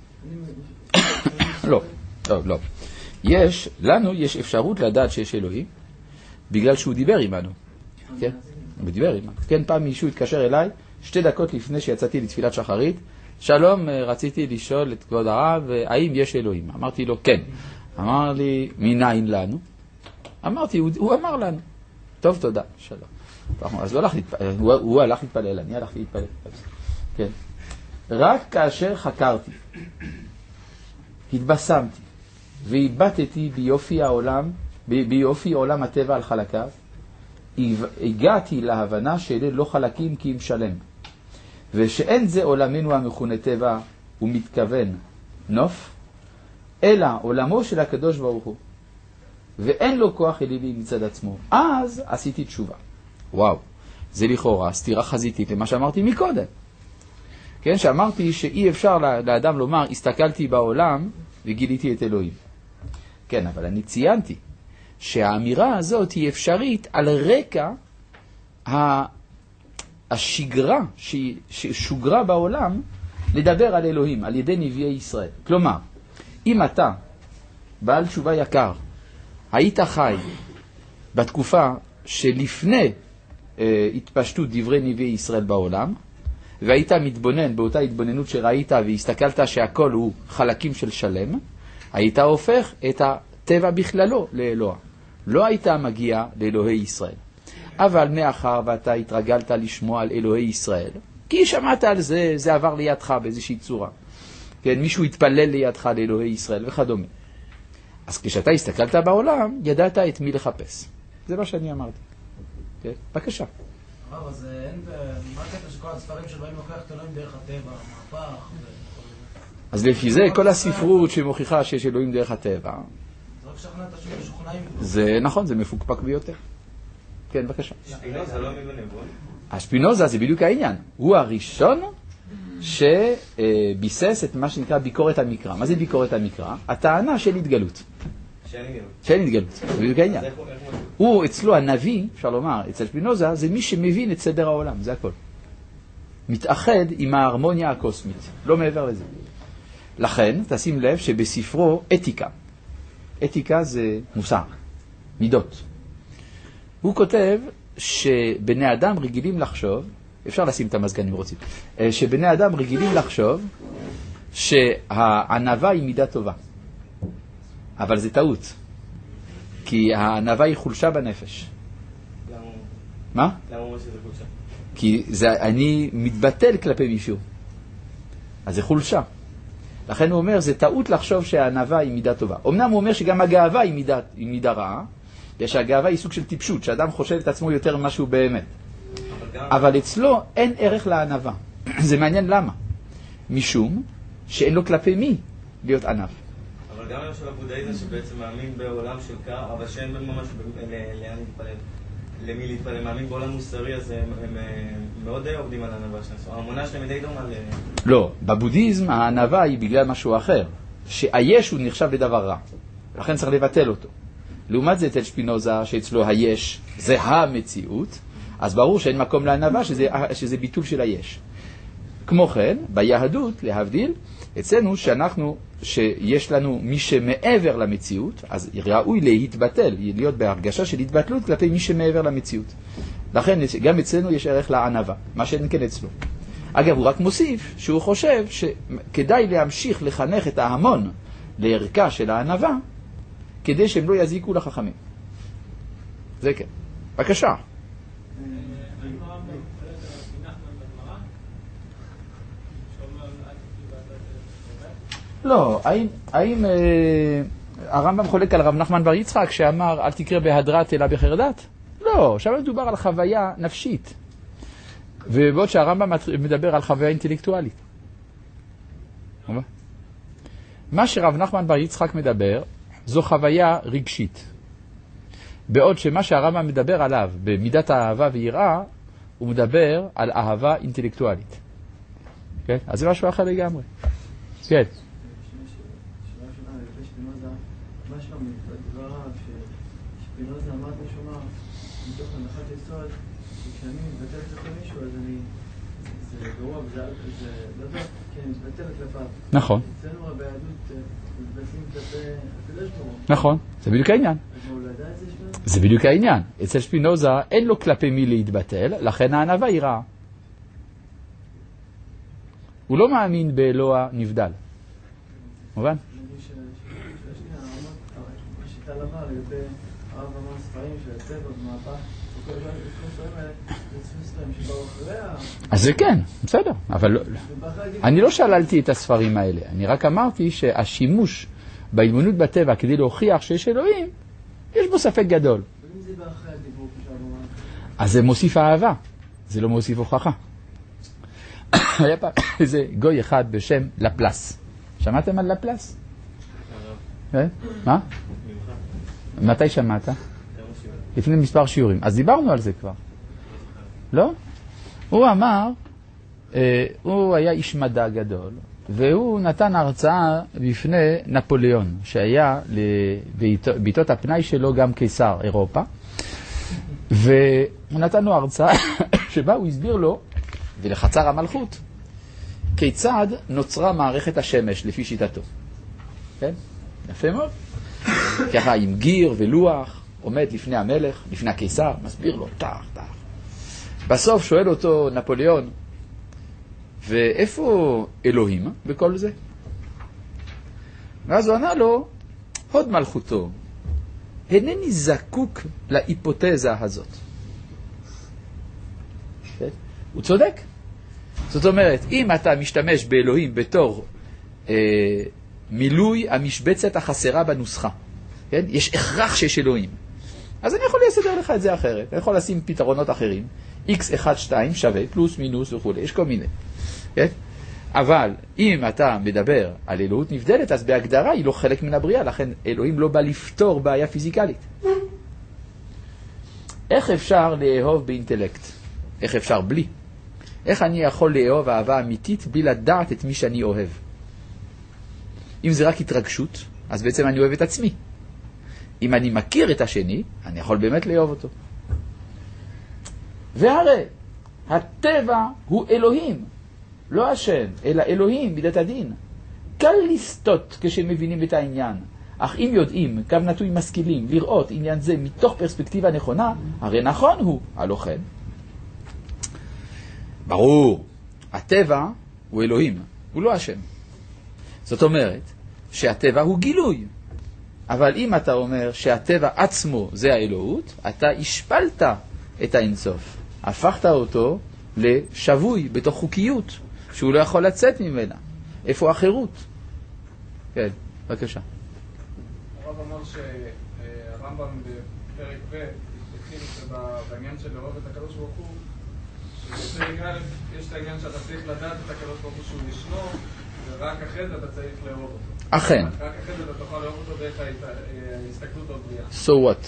של... לא. לנו יש אפשרות לדעת שיש אלוהים, בגלל שהוא דיבר עמנו. כן? הוא דיבר עמנו. כן, פעם מישהו התקשר אליי, 2 דקות לפני שיצאתי לתפילת שחרית, שלום, רציתי לשאול את כבוד הרב, האם יש אלוהים? אמרתי לו, כן. אמר לי, מניין לנו? אמרתי, הוא אמר לנו. טוב, תודה, שלום. אז הוא הלך להתפלל, אני הלכתי להתפלל. כן. רק כאשר חקרתי, התבשמתי והבטתי ביופי עולם הטבע על חלקיו, הגעתי להבנה שאלה לא חלקים כי הם שלם, ושאין זה עולמנו המכונה טבע ומתכוון נוף, אלא עולמו של הקדוש ברוך הוא, ואין לו כוח אלילי מצד עצמו. אז עשיתי תשובה. וואו, זה לכאורה סתירה חזיתית למה שאמרתי מקודם. כן, שאמרתי שאי אפשר לאדם לומר, הסתכלתי בעולם וגיליתי את אלוהים. כן, אבל אני ציינתי שהאמירה הזאת היא אפשרית על רקע השגרה ששוגרה בעולם לדבר על אלוהים, על ידי נביאי ישראל. כלומר, אם אתה בעל תשובה יקר, היית חי בתקופה שלפני התפשטות דברי נביאי ישראל בעולם, והיית מתבונן באותה התבוננות שראית והסתכלת שהכל הוא חלקים של שלם, היית הופך את הטבע בכללו לאלוה. לא היית מגיע לאלוהי ישראל. אבל מאחר ואתה התרגלת לשמוע על אלוהי ישראל, כי שמעת על זה, זה עבר לידך באיזושהי צורה. כן, מישהו התפלל לידך לאלוהי ישראל וכדומה. אז כשאתה הסתכלת בעולם, ידעת את מי לחפש. זה מה שאני אמרתי. כן? בבקשה. אז אין, מה הקטע שכל הספרים שבאים לוקח את אלוהים דרך הטבע, מהפך? אז לפי זה כל הספרות שמוכיחה שיש אלוהים דרך הטבע. זה רק שכנעת שמשוכנעים. זה נכון, זה מפוקפק ביותר. כן, בבקשה. שפינוזה לא מבנבון? השפינוזה זה בדיוק העניין. הוא הראשון שביסס את מה שנקרא ביקורת המקרא. מה זה ביקורת המקרא? הטענה של התגלות. שאין התגלות. זה בדיוק העניין. הוא אצלו הנביא, אפשר לומר, אצל שפינוזה, זה מי שמבין את סדר העולם, זה הכל. מתאחד עם ההרמוניה הקוסמית, לא מעבר לזה. לכן, תשים לב שבספרו אתיקה. אתיקה זה מוסר, מידות. הוא כותב שבני אדם רגילים לחשוב, אפשר לשים את המזגן אם רוצים, שבני אדם רגילים לחשוב שהענווה היא מידה טובה. אבל זה טעות. כי הענווה היא חולשה בנפש. למה? מה? למה אומר שזה חולשה? כי אני מתבטל כלפי מישהו. אז זה חולשה. לכן הוא אומר, זה טעות לחשוב שהענווה היא מידה טובה. אמנם הוא אומר שגם הגאווה היא מידה רעה, שהגאווה היא סוג של טיפשות, שאדם חושב את עצמו יותר ממה שהוא באמת. אבל אצלו אין ערך לענווה. זה מעניין למה. משום שאין לו כלפי מי להיות ענב. אבל גם למשל הבודהיזם שבעצם מאמין בעולם של קר, אבל שאין בין ממש לאן להתפלל. למי להתפלל, מאמין בעולם מוסרי, אז הם מאוד עובדים על הענווה שלהם. האמונה שלהם די דומה לא, בבודהיזם הענווה היא בגלל משהו אחר. שהיש הוא נחשב לדבר רע. לכן צריך לבטל אותו. לעומת זה אצל שפינוזה שאצלו היש זה המציאות, אז ברור שאין מקום לענווה שזה ביטול של היש. כמו כן, ביהדות, להבדיל, אצלנו שיש לנו מי שמעבר למציאות, אז ראוי להתבטל, להיות בהרגשה של התבטלות כלפי מי שמעבר למציאות. לכן גם אצלנו יש ערך לענווה, מה שאין כן אצלו. אגב, הוא רק מוסיף שהוא חושב שכדאי להמשיך לחנך את ההמון לערכה של הענווה, כדי שהם לא יזיקו לחכמים. זה כן. בבקשה. לא, האם הרמב"ם חולק על רב נחמן בר יצחק שאמר אל תקרא בהדרת אלא בחרדת? לא, שם מדובר על חוויה נפשית. ובעוד שהרמב"ם מדבר על חוויה אינטלקטואלית. מה שרב נחמן בר יצחק מדבר זו חוויה רגשית. בעוד שמה שהרמב"ם מדבר עליו במידת האהבה ויראה, הוא מדבר על אהבה אינטלקטואלית. כן? אז זה משהו אחר לגמרי. כן. מה שם בדבריו ששפינוזה אמר משומר מתוך הנחת יסוד שכשאני מתבטל כלפי מישהו אז זה גרוע וזה לא טוב כי אני מתבטל כלפיו. נכון. אצלנו ביהדות מתבטלים כלפי הקדוש ברוך הוא. נכון, זה בדיוק העניין. אז הוא לא ידע את זה שפינוזה? זה בדיוק העניין. אצל שפינוזה אין לו כלפי מי להתבטל, לכן הענווה היא רעה. הוא לא מאמין באלוה נבדל. מובן? טל אמר לגבי הרב אמר ספרים של הטבע ומהפך וכל ספרים האלה זה ספרים שבאו אחריה אז זה כן, בסדר אבל אני לא שללתי את הספרים האלה אני רק אמרתי שהשימוש בהתבוננות בטבע כדי להוכיח שיש אלוהים יש בו ספק גדול ואם זה באחרי הדיבור אז זה מוסיף אהבה זה לא מוסיף הוכחה היה פעם איזה גוי אחד בשם לפלס שמעתם על לפלס? מה? מתי שמעת? לפני מספר שיעורים. אז דיברנו על זה כבר. לא? הוא אמר, הוא היה איש מדע גדול, והוא נתן הרצאה בפני נפוליאון, שהיה בעיתות הפנאי שלו גם קיסר אירופה, והוא נתן לו הרצאה שבה הוא הסביר לו, ולחצר המלכות, כיצד נוצרה מערכת השמש לפי שיטתו. כן? יפה מאוד. ככה עם גיר ולוח, עומד לפני המלך, לפני הקיסר, מסביר לו, תח. בסוף שואל אותו נפוליאון, ואיפה אלוהים בכל זה? ואז הוא ענה לו, הוד מלכותו, אינני זקוק להיפותזה הזאת. הוא צודק. זאת אומרת, אם אתה משתמש באלוהים בתור מילוי המשבצת החסרה בנוסחה, כן? יש הכרח שיש אלוהים. אז אני יכול לסדר לך את זה אחרת. אני יכול לשים פתרונות אחרים. x1, 2 שווה, פלוס, מינוס וכו'. יש כל מיני. כן? אבל אם אתה מדבר על אלוהות נבדלת, אז בהגדרה היא לא חלק מן הבריאה, לכן אלוהים לא בא לפתור בעיה פיזיקלית. איך אפשר לאהוב באינטלקט? איך אפשר בלי? איך אני יכול לאהוב אהבה אמיתית בלי לדעת את מי שאני אוהב? אם זה רק התרגשות, אז בעצם אני אוהב את עצמי. אם אני מכיר את השני, אני יכול באמת לאהוב אותו. והרי הטבע הוא אלוהים, לא השם, אלא אלוהים מידת הדין. קל לסטות כשמבינים את העניין, אך אם יודעים, קו נטוי משכילים, לראות עניין זה מתוך פרספקטיבה נכונה, הרי נכון הוא, הלא כן. ברור, הטבע הוא אלוהים, הוא לא השם. זאת אומרת שהטבע הוא גילוי. אבל אם אתה אומר שהטבע עצמו זה האלוהות, אתה השפלת את האינסוף. הפכת אותו לשבוי בתוך חוקיות, שהוא לא יכול לצאת ממנה. איפה החירות? כן, בבקשה. הרב אמר שהרמב"ם בפרק ב' התחיל בעניין של לאהוב את הקדוש ברוך הוא, שבפרק א' יש את העניין שאתה צריך לדעת את הקדוש ברוך הוא שהוא ישנו, ורק אחרי זה אתה צריך לאהוב אותו. אכן. רק אחרי זה אתה תוכל לאהוב אותו דרך ההסתכלות בבריאה. So what?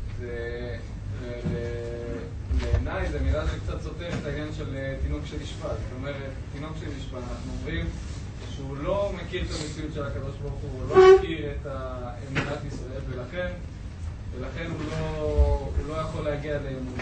בעיניי זה מילה שקצת סותר את העניין של תינוק שנשפט. זאת אומרת, תינוק שנשפט, אנחנו אומרים שהוא לא מכיר את המציאות של הקדוש ברוך הוא, הוא לא מכיר את אמונת ישראל, ולכן הוא לא יכול להגיע לאמונה.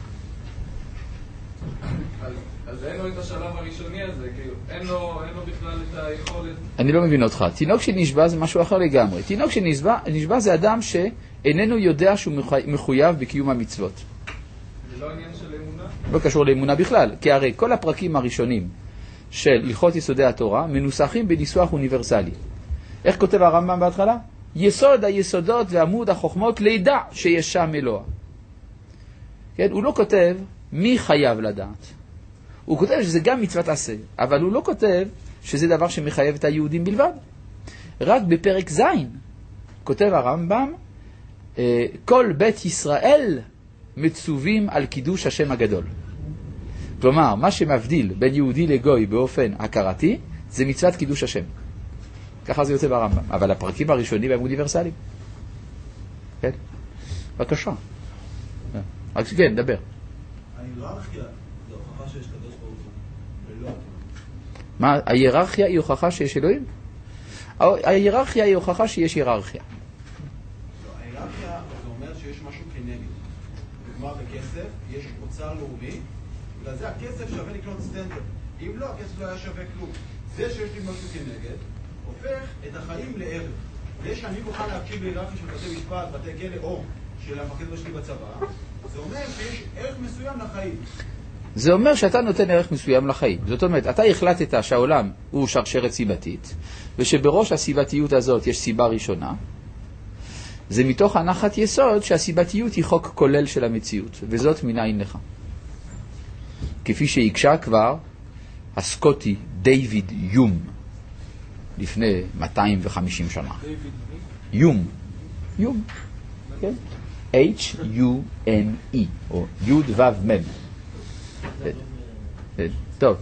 אז אין לו את השלב הראשוני הזה, כאילו, אין לו בכלל את היכולת. אני לא מבין אותך. תינוק שנשבע זה משהו אחר לגמרי. תינוק שנשבע זה אדם שאיננו יודע שהוא מחויב בקיום המצוות. זה לא עניין של אמונה? לא קשור לאמונה בכלל, כי הרי כל הפרקים הראשונים של הלכות יסודי התורה מנוסחים בניסוח אוניברסלי. איך כותב הרמב"ם בהתחלה? יסוד היסודות ועמוד החוכמות לידע שיש שם אלוה. כן? הוא לא כותב מי חייב לדעת. הוא כותב שזה גם מצוות עשה, אבל הוא לא כותב שזה דבר שמחייב את היהודים בלבד. רק בפרק ז' כותב הרמב"ם, כל בית ישראל מצווים על קידוש השם הגדול. כלומר, מה שמבדיל בין יהודי לגוי באופן הכרתי, זה מצוות קידוש השם. ככה זה יוצא ברמב"ם. אבל הפרקים הראשונים הם אוניברסליים. כן? בבקשה. רק כן, דבר. ההיררכיה זה הוכחה שיש קדוש ברוך הוא, ולא. מה, ההיררכיה היא הוכחה שיש אלוהים? ההיררכיה היא הוכחה שיש היררכיה. לא, ההיררכיה זה אומר שיש משהו כנגד. דוגמה בכסף, יש אוצר לאומי, ולזה הכסף שווה לקנות סטנדר. אם לא, הכסף לא היה שווה כלום. זה שיש לי משהו כנגד, הופך את החיים לערך. זה שאני מוכן להקשיב בהיררכיה של בתי משפט, בתי כלא, או של המפקד שלי בצבא, זה אומר שיש ערך מסוים לחיים. זה אומר שאתה נותן ערך מסוים לחיים. זאת אומרת, אתה החלטת שהעולם הוא שרשרת סיבתית, ושבראש הסיבתיות הזאת יש סיבה ראשונה. זה מתוך הנחת יסוד שהסיבתיות היא חוק כולל של המציאות, וזאת מנין לך. כפי שהקשה כבר הסקוטי דיוויד יום, לפני 250 שנה. יום. יום. כן? H-U-M-E, או י'-ו'-מ'. טוב.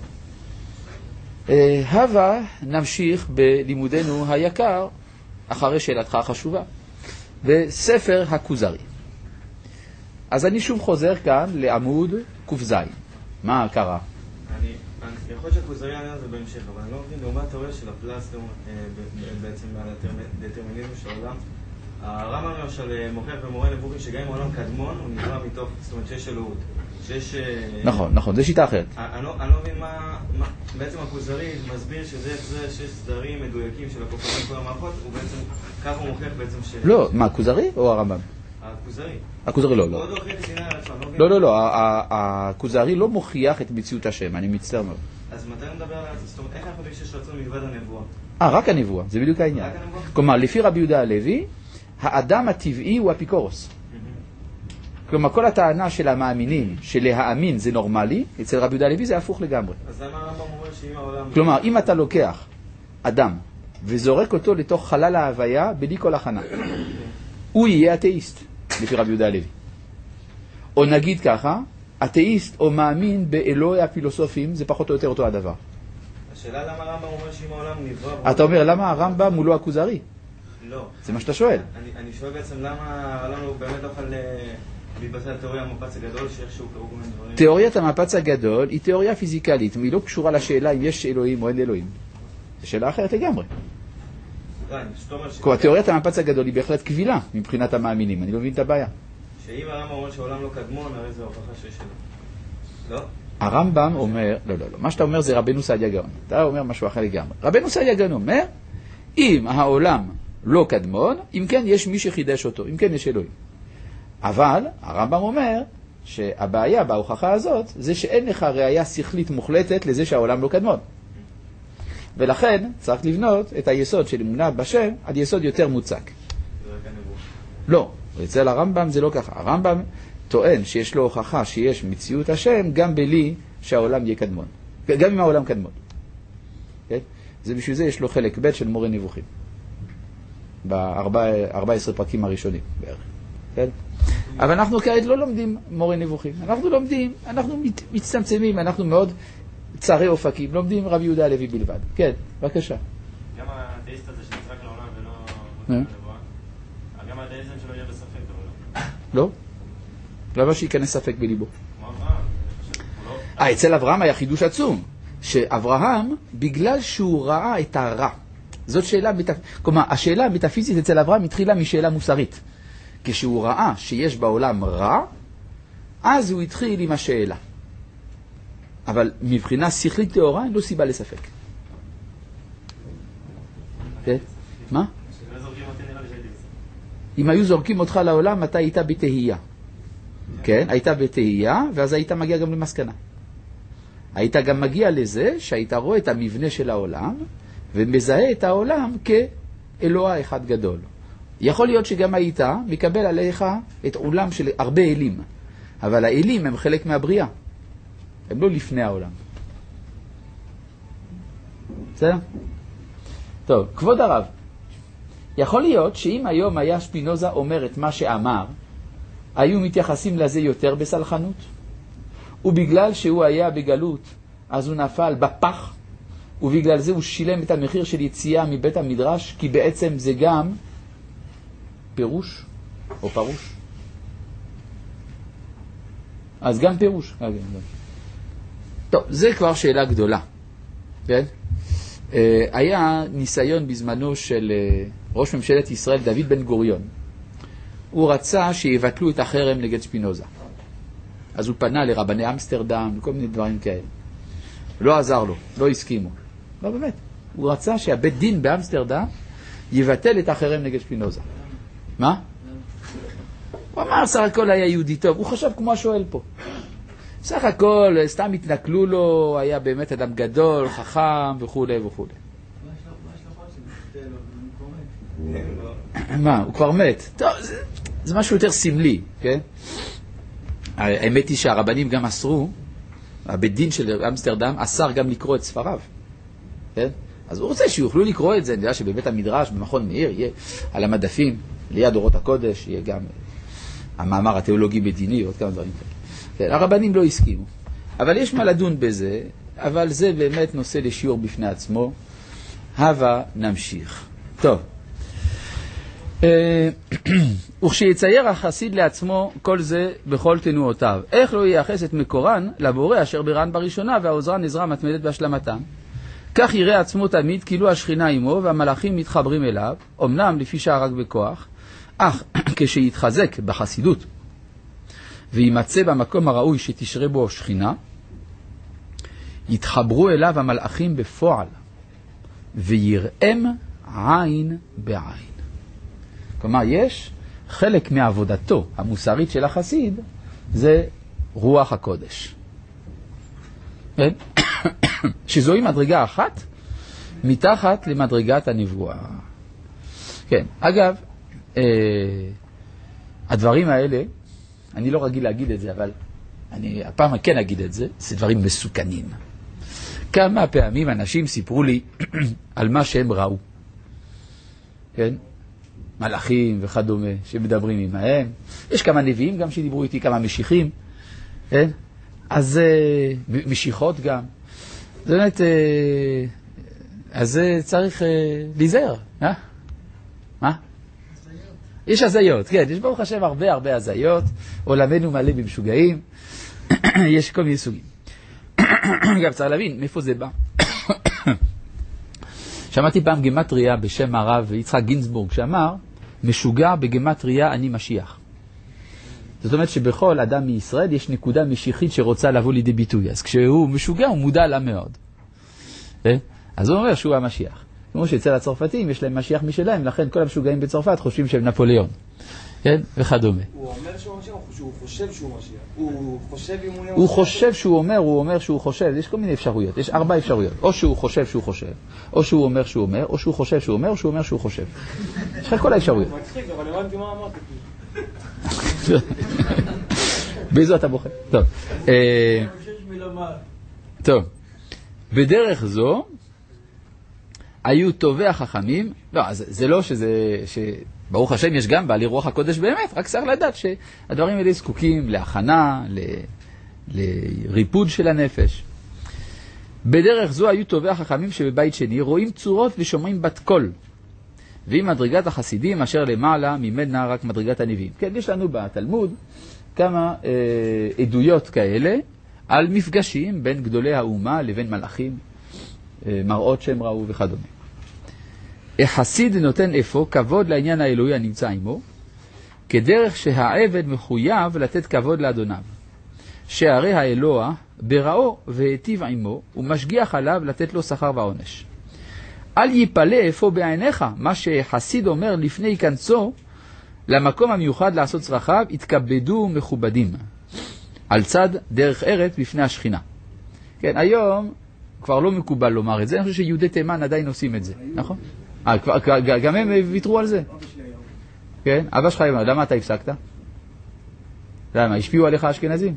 הווה נמשיך בלימודנו היקר, אחרי שאלתך החשובה, בספר הכוזרי. אז אני שוב חוזר כאן לעמוד ק"ז. מה קרה? יכול להיות שהכוזרי העניין הזה בהמשך, אבל אני לא מבין, לעומת התיאוריה של הפלסטר, בעצם על הדטרמיניזם של העולם, הרמב"ם למשל מוכיח במורה נבוכים שגם אם העולם קדמון, הוא נברא מתוך, זאת אומרת שיש אלוהות, שיש... נכון, זה שיטה אחרת. אני לא מבין בעצם הכוזרי מסביר שזה שיש סדרים מדויקים של הכופרים כל המערכות, הוא בעצם, ככה הוא מוכיח בעצם ש... לא, מה, הכוזרי או הרמב"ם? הכוזרי. הכוזרי לא, לא. הוא עוד הוכיח את סיני על עצמם, לא, לא, הכוזרי לא מוכיח את מציאות השם, אני מצטער מאוד. אז מתי הוא מדבר על זה? זאת אומרת, איך אנחנו יודעים שיש רצון מלבד הנבואה? רק הנבואה, זה בדיוק העניין. רק הנבואה? כלומר, לפי רבי יהודה הלוי, האדם הטבעי הוא אפיקורוס. כלומר, כל הטענה של המאמינים שלהאמין זה נורמלי, אצל רבי יהודה הלוי זה הפוך לגמרי. אז למה הרמב"ם אומר שאם העולם... כלומר, אם אתה לוקח אדם וזורק אותו לתוך חלל ההוויה בלי כל הכנה, הוא יהיה אתאיסט, לפי רבי יהודה הלוי. או נגיד ככה, אתאיסט או מאמין באלוהי הפילוסופים זה פחות או יותר אותו הדבר. השאלה למה הרמב"ם אומר שאם העולם נברא... אתה אומר, למה הרמב"ם הוא לא הכוזרי? לא. זה מה שאתה שואל. אני שואל בעצם למה העולם הוא באמת לא יכול להתבצע על תיאוריה המפץ הגדול שאיכשהו קראו כל מיני דברים. תיאוריית המפץ הגדול היא תיאוריה פיזיקלית, היא לא קשורה לשאלה אם יש אלוהים או אין אלוהים. זו שאלה אחרת לגמרי. כל תיאוריית המפץ הגדול היא בהחלט קבילה מבחינת המאמינים, אני לא מבין את הבעיה. שאם הרמב"ם אומר שהעולם לא קדמון, הרי זו הוכחה שיש אלוהים. לא? הרמב"ם אומר, לא, מה שאתה אומר זה רבנו סעדיה גאון. אתה אומר משהו אחר לגמרי. רבנו סעדיה גאון אומר, אם העולם לא קדמון, אם כן יש מי שחידש אותו, אם כן יש אלוהים. אבל הרמב"ם אומר שהבעיה בהוכחה הזאת זה שאין לך ראייה שכלית מוחלטת לזה שהעולם לא קדמון. ולכן צריך לבנות את היסוד של אמונה בשם עד יסוד יותר מוצק. לא, אצל הרמב"ם זה לא ככה. הרמב"ם טוען שיש לו הוכחה שיש מציאות השם גם בלי שהעולם יהיה קדמון. גם אם העולם קדמון. כן? זה בשביל זה יש לו חלק ב' של מורה נבוכים. ב-14 פרקים הראשונים בערך. כן? אבל אנחנו כעת לא לומדים מורה נבוכים. אנחנו לומדים, אנחנו מצטמצמים, אנחנו מאוד צערי אופקים. לומדים רבי יהודה הלוי בלבד. כן, בבקשה. גם האתאיסט הזה שנצרק לעולם ולא... גם האתאיזם שלו יהיה בספק, אבל לא. לא? למה שייכנס ספק בליבו? אצל אברהם היה חידוש עצום. שאברהם, בגלל שהוא ראה את הרע, זאת שאלה, כלומר, השאלה המטאפיזית אצל אברהם התחילה משאלה מוסרית. כשהוא ראה שיש בעולם רע, אז הוא התחיל עם השאלה. אבל מבחינה שכלית טהורה אין לו סיבה לספק. כן? מה? אם היו זורקים אותך לעולם, אתה היית בתהייה. כן? היית בתהייה, ואז היית מגיע גם למסקנה. היית גם מגיע לזה שהיית רואה את המבנה של העולם, ומזהה את העולם כאלוה אחד גדול. יכול להיות שגם היית מקבל עליך את עולם של הרבה אלים, אבל האלים הם חלק מהבריאה, הם לא לפני העולם. בסדר? טוב, כבוד הרב, יכול להיות שאם היום היה שפינוזה אומר את מה שאמר, היו מתייחסים לזה יותר בסלחנות, ובגלל שהוא היה בגלות, אז הוא נפל בפח, ובגלל זה הוא שילם את המחיר של יציאה מבית המדרש, כי בעצם זה גם פירוש או פרוש. אז גם פירוש. טוב, זה כבר שאלה גדולה. כן? היה ניסיון בזמנו של ראש ממשלת ישראל דוד בן גוריון. הוא רצה שיבטלו את החרם נגד שפינוזה. אז הוא פנה לרבני אמסטרדם וכל מיני דברים כאלה. לא עזר לו, לא הסכימו. לא באמת. הוא רצה שהבית דין באמסטרדם יבטל את החרם נגד שפינוזה. מה? הוא אמר, סך הכל היה יהודי טוב. הוא חשב כמו השואל פה. סך הכל, סתם התנכלו לו, היה באמת אדם גדול, חכם וכו' וכו'. מה? הוא כבר מת. טוב, זה משהו יותר סמלי, כן? האמת היא שהרבנים גם אסרו, הבית דין של אמסטרדם אסר גם לקרוא את ספריו. כן? אז הוא רוצה שיוכלו לקרוא את זה, אני יודע שבבית המדרש, במכון מאיר, יהיה על המדפים, ליד אורות הקודש, יהיה גם המאמר התיאולוגי בדיני, עוד כמה דברים כאלה. כן, הרבנים לא הסכימו. אבל יש מה לדון בזה, אבל זה באמת נושא לשיעור בפני עצמו. הווה נמשיך. טוב. וכשיצייר החסיד לעצמו כל זה בכל תנועותיו, איך לא ייחס את מקורן לבורא אשר ברן בראשונה והעוזרן עזרה מתמדת בהשלמתם? כך יראה עצמו תמיד כאילו השכינה עמו והמלאכים מתחברים אליו, אמנם לפי שהרג בכוח, אך כשיתחזק בחסידות וימצא במקום הראוי שתשרה בו שכינה, יתחברו אליו המלאכים בפועל, ויראם עין בעין. כלומר, יש חלק מעבודתו המוסרית של החסיד, זה רוח הקודש. שזוהי מדרגה אחת מתחת למדרגת הנבואה. כן, אגב, הדברים האלה, אני לא רגיל להגיד את זה, אבל אני הפעם כן אגיד את זה, זה דברים מסוכנים. כמה פעמים אנשים סיפרו לי על מה שהם ראו. כן? מלאכים וכדומה שמדברים עמהם. יש כמה נביאים גם שדיברו איתי, כמה משיחים. כן? אז משיחות גם. זאת אומרת, אז צריך להיזהר. מה? יש הזיות, כן, יש ברוך השם הרבה הזיות, עולמנו מלא במשוגעים, יש כל מיני סוגים. גם צריך להבין מאיפה זה בא. שמעתי פעם גמטריה בשם הרב יצחק גינזבורג שאמר, משוגע בגמטריה אני משיח. זאת אומרת שבכל אדם מישראל יש נקודה משיחית שרוצה לבוא לידי ביטוי, אז כשהוא משוגע הוא מודע לה מאוד. אז הוא אומר שהוא המשיח. כמו שאצל הצרפתים יש להם משיח משלהם, לכן כל המשוגעים בצרפת חושבים שהם נפוליאון, כן? וכדומה. הוא אומר שהוא משיח, הוא חושב שהוא משיח. הוא חושב אם הוא... הוא חושב שהוא אומר, הוא אומר שהוא חושב. יש כל מיני אפשרויות, יש 4 אפשרויות. או שהוא חושב שהוא חושב, או שהוא אומר שהוא אומר, או שהוא חושב שהוא אומר, או שהוא אומר שהוא חושב. יש לך כל האפשרויות. מצחיק, אבל הבנתי מה אמרתי. באיזו אתה בוחר? טוב. טוב. בדרך זו, היו טובי החכמים, לא, אז זה לא ברוך השם יש גם בעלי רוח הקודש באמת, רק צריך לדעת שהדברים האלה זקוקים להכנה, לריפוד של הנפש. בדרך זו היו טובי החכמים שבבית שני רואים צורות ושומעים בת קול, ועם מדרגת החסידים אשר למעלה ממנה רק מדרגת הנביאים. כן, יש לנו בתלמוד כמה עדויות כאלה על מפגשים בין גדולי האומה לבין מלאכים, מראות שהם ראו וכדומה. החסיד נותן אפוא כבוד לעניין האלוהי הנמצא עמו, כדרך שהעבד מחויב לתת כבוד לאדוניו, שהרי האלוה בראו והיטיב עמו, ומשגיח עליו לתת לו שכר ועונש. אל ייפלא אפוא בעיניך, מה שחסיד אומר לפני היכנסו למקום המיוחד לעשות צרכיו, יתכבדו מכובדים, על צד דרך ארץ בפני השכינה. כן, היום כבר לא מקובל לומר את זה, אני חושב שיהודי תימן עדיין עושים את זה, נכון? גם הם ויתרו על זה. כן, אבא שלך אמר, למה אתה הפסקת? למה, השפיעו עליך אשכנזים?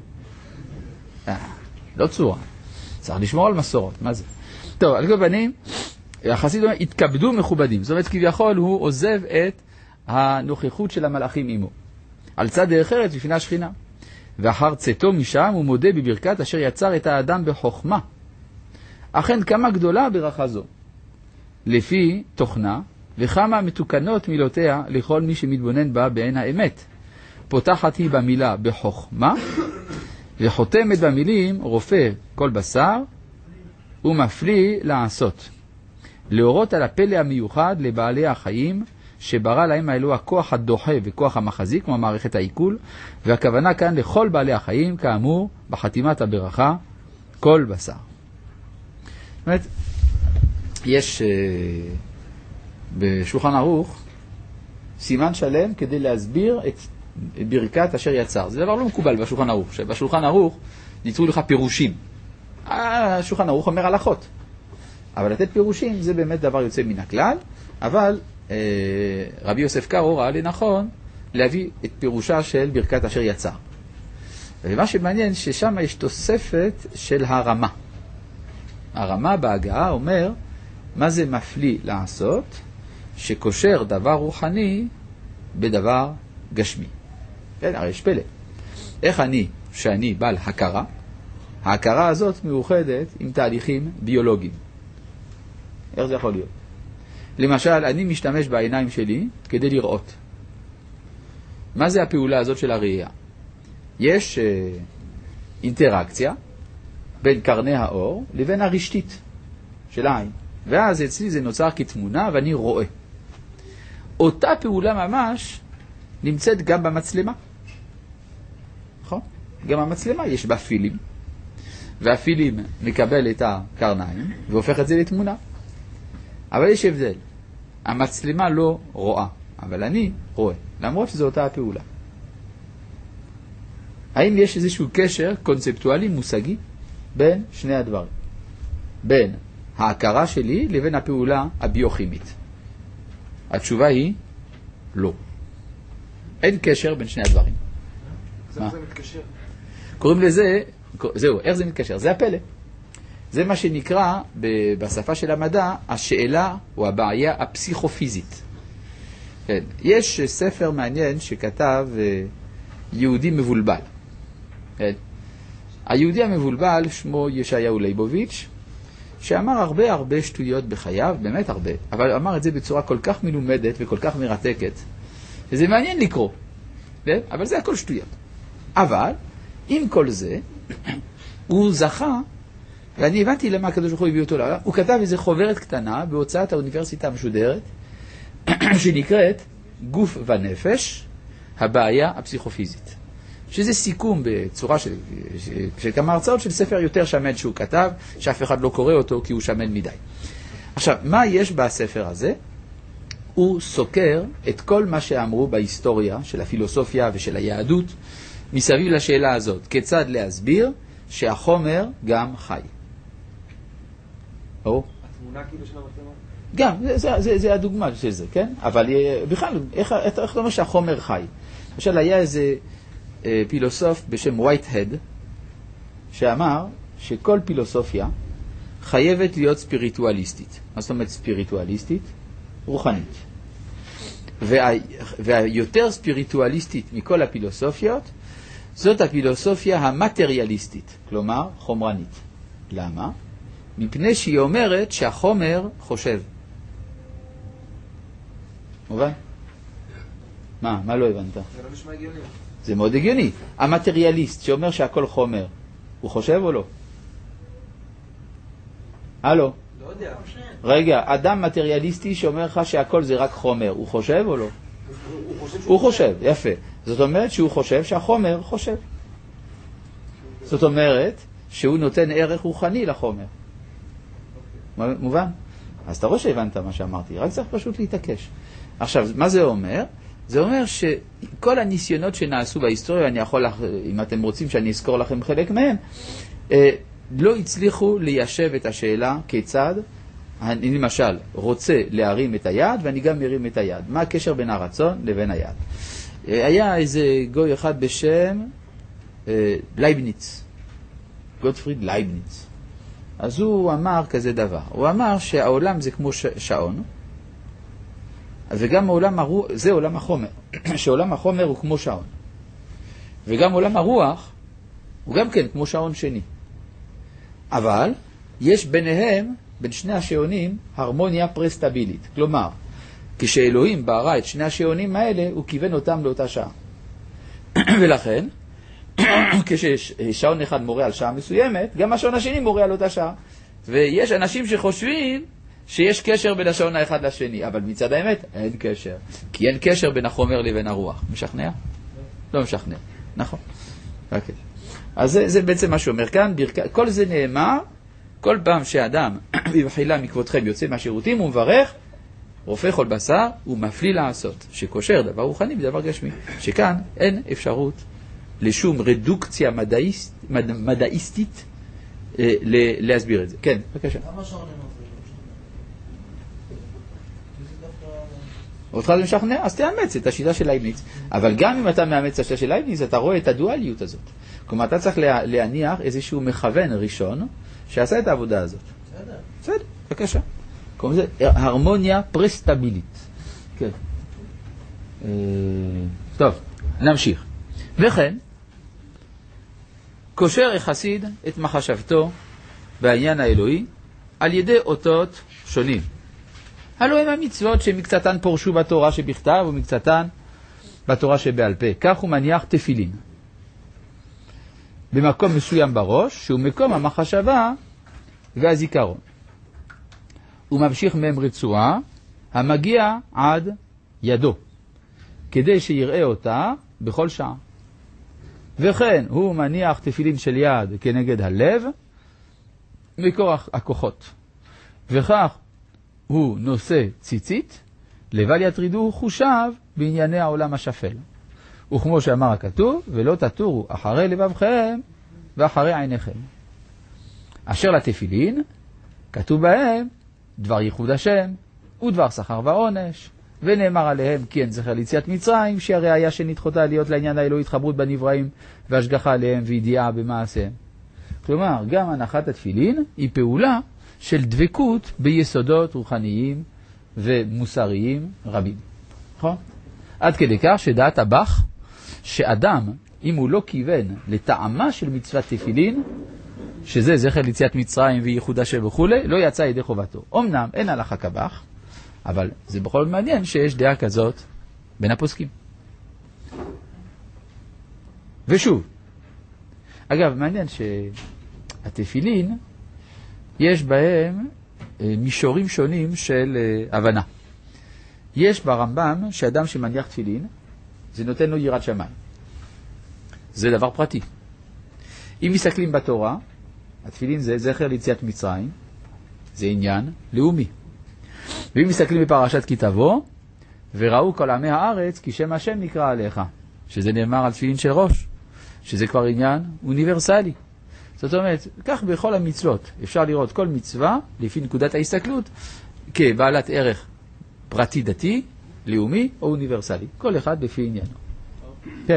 לא צורה, צריך לשמור על מסורות, מה זה? טוב, על כל פנים, החסיד אומר, התכבדו מכובדים, זאת אומרת כביכול הוא עוזב את הנוכחות של המלאכים עמו, על צד דרך ארץ בפני השכינה, ואחר צאתו משם הוא מודה בברכת אשר יצר את האדם בחוכמה, אכן כמה גדולה ברכה זו, לפי תוכנה, וכמה מתוקנות מילותיה לכל מי שמתבונן בה בעין האמת. פותחת היא במילה בחוכמה, וחותמת במילים רופא כל בשר, ומפליא לעשות. להורות על הפלא המיוחד לבעלי החיים, שברא להם האלוה כוח הדוחה וכוח המחזיק, כמו מערכת העיכול, והכוונה כאן לכל בעלי החיים, כאמור, בחתימת הברכה, כל בשר. זאת אומרת, יש בשולחן ערוך סימן שלם כדי להסביר את ברכת אשר יצר. זה דבר לא מקובל בשולחן ערוך, שבשולחן ערוך ניתנו לך פירושים. השולחן ערוך אומר הלכות, אבל לתת פירושים זה באמת דבר יוצא מן הכלל, אבל רבי יוסף קארו ראה לנכון להביא את פירושה של ברכת אשר יצר. ומה שמעניין ששם יש תוספת של הרמה. הרמה בהגעה אומר מה זה מפליא לעשות, שקושר דבר רוחני בדבר גשמי. כן, הרי יש פלא. איך שאני בעל הכרה, ההכרה הזאת מאוחדת עם תהליכים ביולוגיים. איך זה יכול להיות? למשל, אני משתמש בעיניים שלי כדי לראות. מה זה הפעולה הזאת של הראייה? יש אינטראקציה בין קרני האור לבין הרשתית של העין. ואז אצלי זה נוצר כתמונה ואני רואה. אותה פעולה ממש נמצאת גם במצלמה. נכון? גם המצלמה יש בה פילים. והפילים מקבל את הקרניים והופך את זה לתמונה. אבל יש הבדל. המצלמה לא רואה, אבל אני רואה, למרות שזו אותה הפעולה. האם יש איזשהו קשר קונספטואלי מושגי בין שני הדברים? בין ההכרה שלי לבין הפעולה הביוכימית. התשובה היא לא. אין קשר בין שני הדברים. איך זה מתקשר? קוראים לזה, זהו, איך זה מתקשר? זה הפלא. זה מה שנקרא בשפה של המדע השאלה או הבעיה הפסיכופיזית. כן. יש ספר מעניין שכתב יהודי מבולבל. כן. היהודי המבולבל שמו ישעיהו ליבוביץ', שאמר הרבה שטויות בחייו, באמת הרבה, אבל אמר את זה בצורה כל כך מלומדת וכל כך מרתקת, שזה מעניין לקרוא, כן? אבל זה הכל שטויות. אבל עם כל זה, הוא זכה, ואני הבנתי למה הקדוש ברוך הוא הביא אותו לעולם, הוא כתב איזו חוברת קטנה בהוצאת האוניברסיטה המשודרת, שנקראת גוף ונפש, הבעיה הפסיכופיזית. שזה סיכום בצורה של כמה הרצאות של ספר יותר שמן שהוא כתב, שאף אחד לא קורא אותו כי הוא שמן מדי. עכשיו, מה יש בספר הזה? הוא סוקר את כל מה שאמרו בהיסטוריה של הפילוסופיה ושל היהדות, מסביב לשאלה הזאת, כיצד להסביר שהחומר גם חי. או? התמונה כאילו של המצלמה? גם, זה הדוגמה של זה, כן? אבל בכלל, איך לומר שהחומר חי? למשל, היה איזה פילוסוף בשם וייטהד, שאמר שכל פילוסופיה חייבת להיות ספיריטואליסטית. מה זאת אומרת ספיריטואליסטית? רוחנית. והיותר ספיריטואליסטית מכל הפילוסופיות, זאת הפילוסופיה המטריאליסטית, כלומר חומרנית. למה? מפני שהיא אומרת שהחומר חושב. מובן? מה לא הבנת? זה לא נשמע הגיוני. זה מאוד הגיוני. המטריאליסט שאומר שהכל חומר, הוא חושב או לא? הלו? לא יודע. רגע, אדם מטריאליסטי שאומר לך שהכל זה רק חומר, הוא חושב או לא? הוא חושב, יפה. זאת אומרת שהוא חושב שהחומר חושב. זאת אומרת שהוא נותן ערך רוחני לחומר. מובן? אז אתה רואה שהבנת מה שאמרתי, רק צריך פשוט להתעקש. עכשיו, מה זה אומר? זה אומר שכל הניסיונות שנעשו בהיסטוריה, אני יכול, אם אתם רוצים שאני אזכור לכם חלק מהם, לא הצליחו ליישב את השאלה כיצד, אני למשל רוצה להרים את היד ואני גם מרים את היד. מה הקשר בין הרצון לבין היד? היה איזה גוי אחד בשם לייבניץ, גוטפריד לייבניץ. אז הוא אמר כזה דבר, הוא אמר שהעולם זה כמו שעון, וגם העולם הרוח, זה עולם החומר, שעולם החומר הוא כמו שעון. וגם עולם הרוח הוא גם כן כמו שעון שני. אבל יש ביניהם, בין שני השעונים, הרמוניה פרסטבילית. כלומר, כשאלוהים ברא את שני השעונים האלה, הוא כיוון אותם לאותה שעה. ולכן, כששעון אחד מורה על שעה מסוימת, גם השעון השני מורה על אותה שעה. ויש אנשים שחושבים שיש קשר בין השעון האחד לשני, אבל מצד האמת אין קשר, כי אין קשר בין החומר לבין הרוח. משכנע? לא משכנע, נכון. אוקיי. אז זה בעצם מה שאומר כאן, כל זה נאמר, כל פעם שאדם בבחילה מכבודכם יוצא מהשירותים, הוא מברך, רופא כל בשר, הוא מפליא לעשות, שקושר דבר רוחני בדבר גשמי, שכאן אין אפשרות לשום רדוקציה מדעיסטית להסביר את זה. כן, בבקשה. למה שעונים אותך זה משכנע? אז תאמץ את השיטה של לייבניץ. אבל גם אם אתה מאמץ את השיטה של לייבניץ, אתה רואה את הדואליות הזאת. כלומר, אתה צריך להניח איזשהו מכוון ראשון שעשה את העבודה הזאת. בסדר, בבקשה. קוראים לזה הרמוניה פרסטבילית. כן. טוב, נמשיך. וכן, קושר החסיד את מחשבתו בעניין האלוהי על ידי אותות שונים. הלוא הם המצוות שמקצתן פורשו בתורה שבכתב ומקצתן בתורה שבעל פה. כך הוא מניח תפילין במקום מסוים בראש, שהוא מקום המחשבה והזיכרון. הוא ממשיך מהם רצועה המגיע עד ידו, כדי שיראה אותה בכל שעה. וכן הוא מניח תפילין של יד כנגד הלב, מקור הכוחות. וכך הוא נושא ציצית, לבל יטרידו חושיו בענייני העולם השפל. וכמו שאמר הכתוב, ולא תטורו אחרי לבבכם ואחרי עיניכם. אשר לתפילין, כתוב בהם דבר ייחוד השם ודבר שכר ועונש, ונאמר עליהם כי אין זכר ליציאת מצרים, שהראיה שנדחותה להיות לעניין האלוהי התחברות בנבראים והשגחה עליהם וידיעה במעשיהם. כלומר, גם הנחת התפילין היא פעולה של דבקות ביסודות רוחניים ומוסריים רבים. נכון? עד כדי כך שדעת הבח, שאדם, אם הוא לא כיוון לטעמה של מצוות תפילין, שזה זכר ליציאת מצרים וייחוד השם וכו', לא יצא ידי חובתו. אמנם אין הלכה כבח, אבל זה בכל זאת מעניין שיש דעה כזאת בין הפוסקים. ושוב, אגב, מעניין שהתפילין, יש בהם מישורים שונים של הבנה. יש ברמב"ם שאדם שמניח תפילין, זה נותן לו יראת שמיים. זה דבר פרטי. אם מסתכלים בתורה, התפילין זה זכר ליציאת מצרים, זה עניין לאומי. ואם מסתכלים בפרשת כי תבוא, וראו כל עמי הארץ כי שם השם נקרא עליך, שזה נאמר על תפילין של ראש, שזה כבר עניין אוניברסלי. זאת אומרת, כך בכל המצוות אפשר לראות כל מצווה לפי נקודת ההסתכלות כבעלת ערך פרטי דתי, לאומי או אוניברסלי. כל אחד לפי עניינו. כן.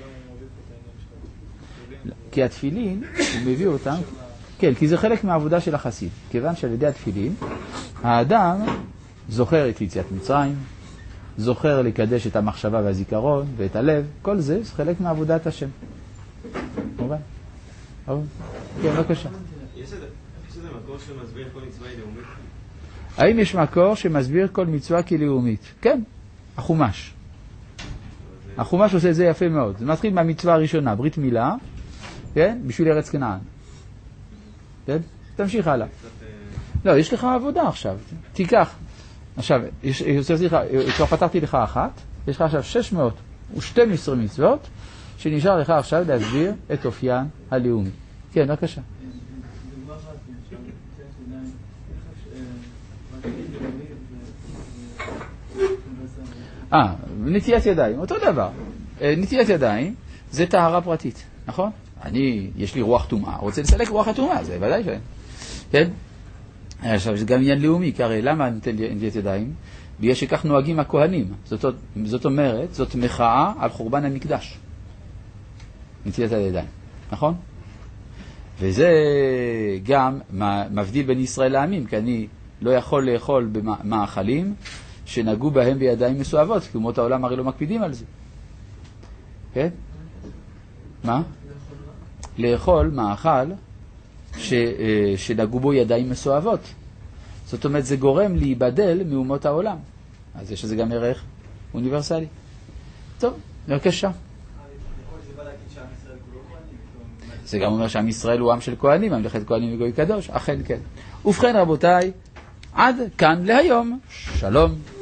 כי התפילין, הוא מביא אותם, כן, כי זה חלק מהעבודה של החסיד. כיוון שעל ידי התפילין, האדם זוכר את יציאת מצרים, זוכר לקדש את המחשבה והזיכרון ואת הלב, כל זה חלק מעבודת השם. מובן? כן, בבקשה. יש איזה מקור שמסביר כל מצווה היא לאומית? האם יש מקור שמסביר כל מצווה כלאומית? כן, החומש. החומש עושה את זה יפה מאוד. זה מתחיל מהמצווה הראשונה, ברית מילה, כן? בשביל ארץ כנען. כן? תמשיך הלאה. לא, יש לך עבודה עכשיו. תיקח. עכשיו, כבר פתחתי לך אחת, יש לך עכשיו 612 מצוות, שנשאר לך עכשיו להסביר את אופיין הלאומי. כן, בבקשה. נטיית ידיים, אותו דבר. נטיית ידיים זה טהרה פרטית, נכון? יש לי רוח טומאה, רוצה לסלק רוח הטומאה, זה ודאי שאין. כן? עכשיו, זה גם עניין לאומי, כי הרי למה נטיית ידיים? בגלל שכך נוהגים הכהנים. זאת אומרת, זאת מחאה על חורבן המקדש. נטיית הידיים, נכון? וזה גם מבדיל בין ישראל לעמים, כי אני לא יכול לאכול במאכלים שנגעו בהם בידיים מסואבות, כי אומות העולם הרי לא מקפידים על זה. כן? מה? לאכול מאכל שנגעו בו ידיים מסואבות. זאת אומרת, זה גורם להיבדל מאומות העולם. אז יש לזה גם ערך אוניברסלי. טוב, בבקשה. זה גם אומר שעם ישראל הוא עם של כהנים, ממלכת כהנים וגוי קדוש. אכן כן. ובכן רבותיי, עד כאן להיום. שלום.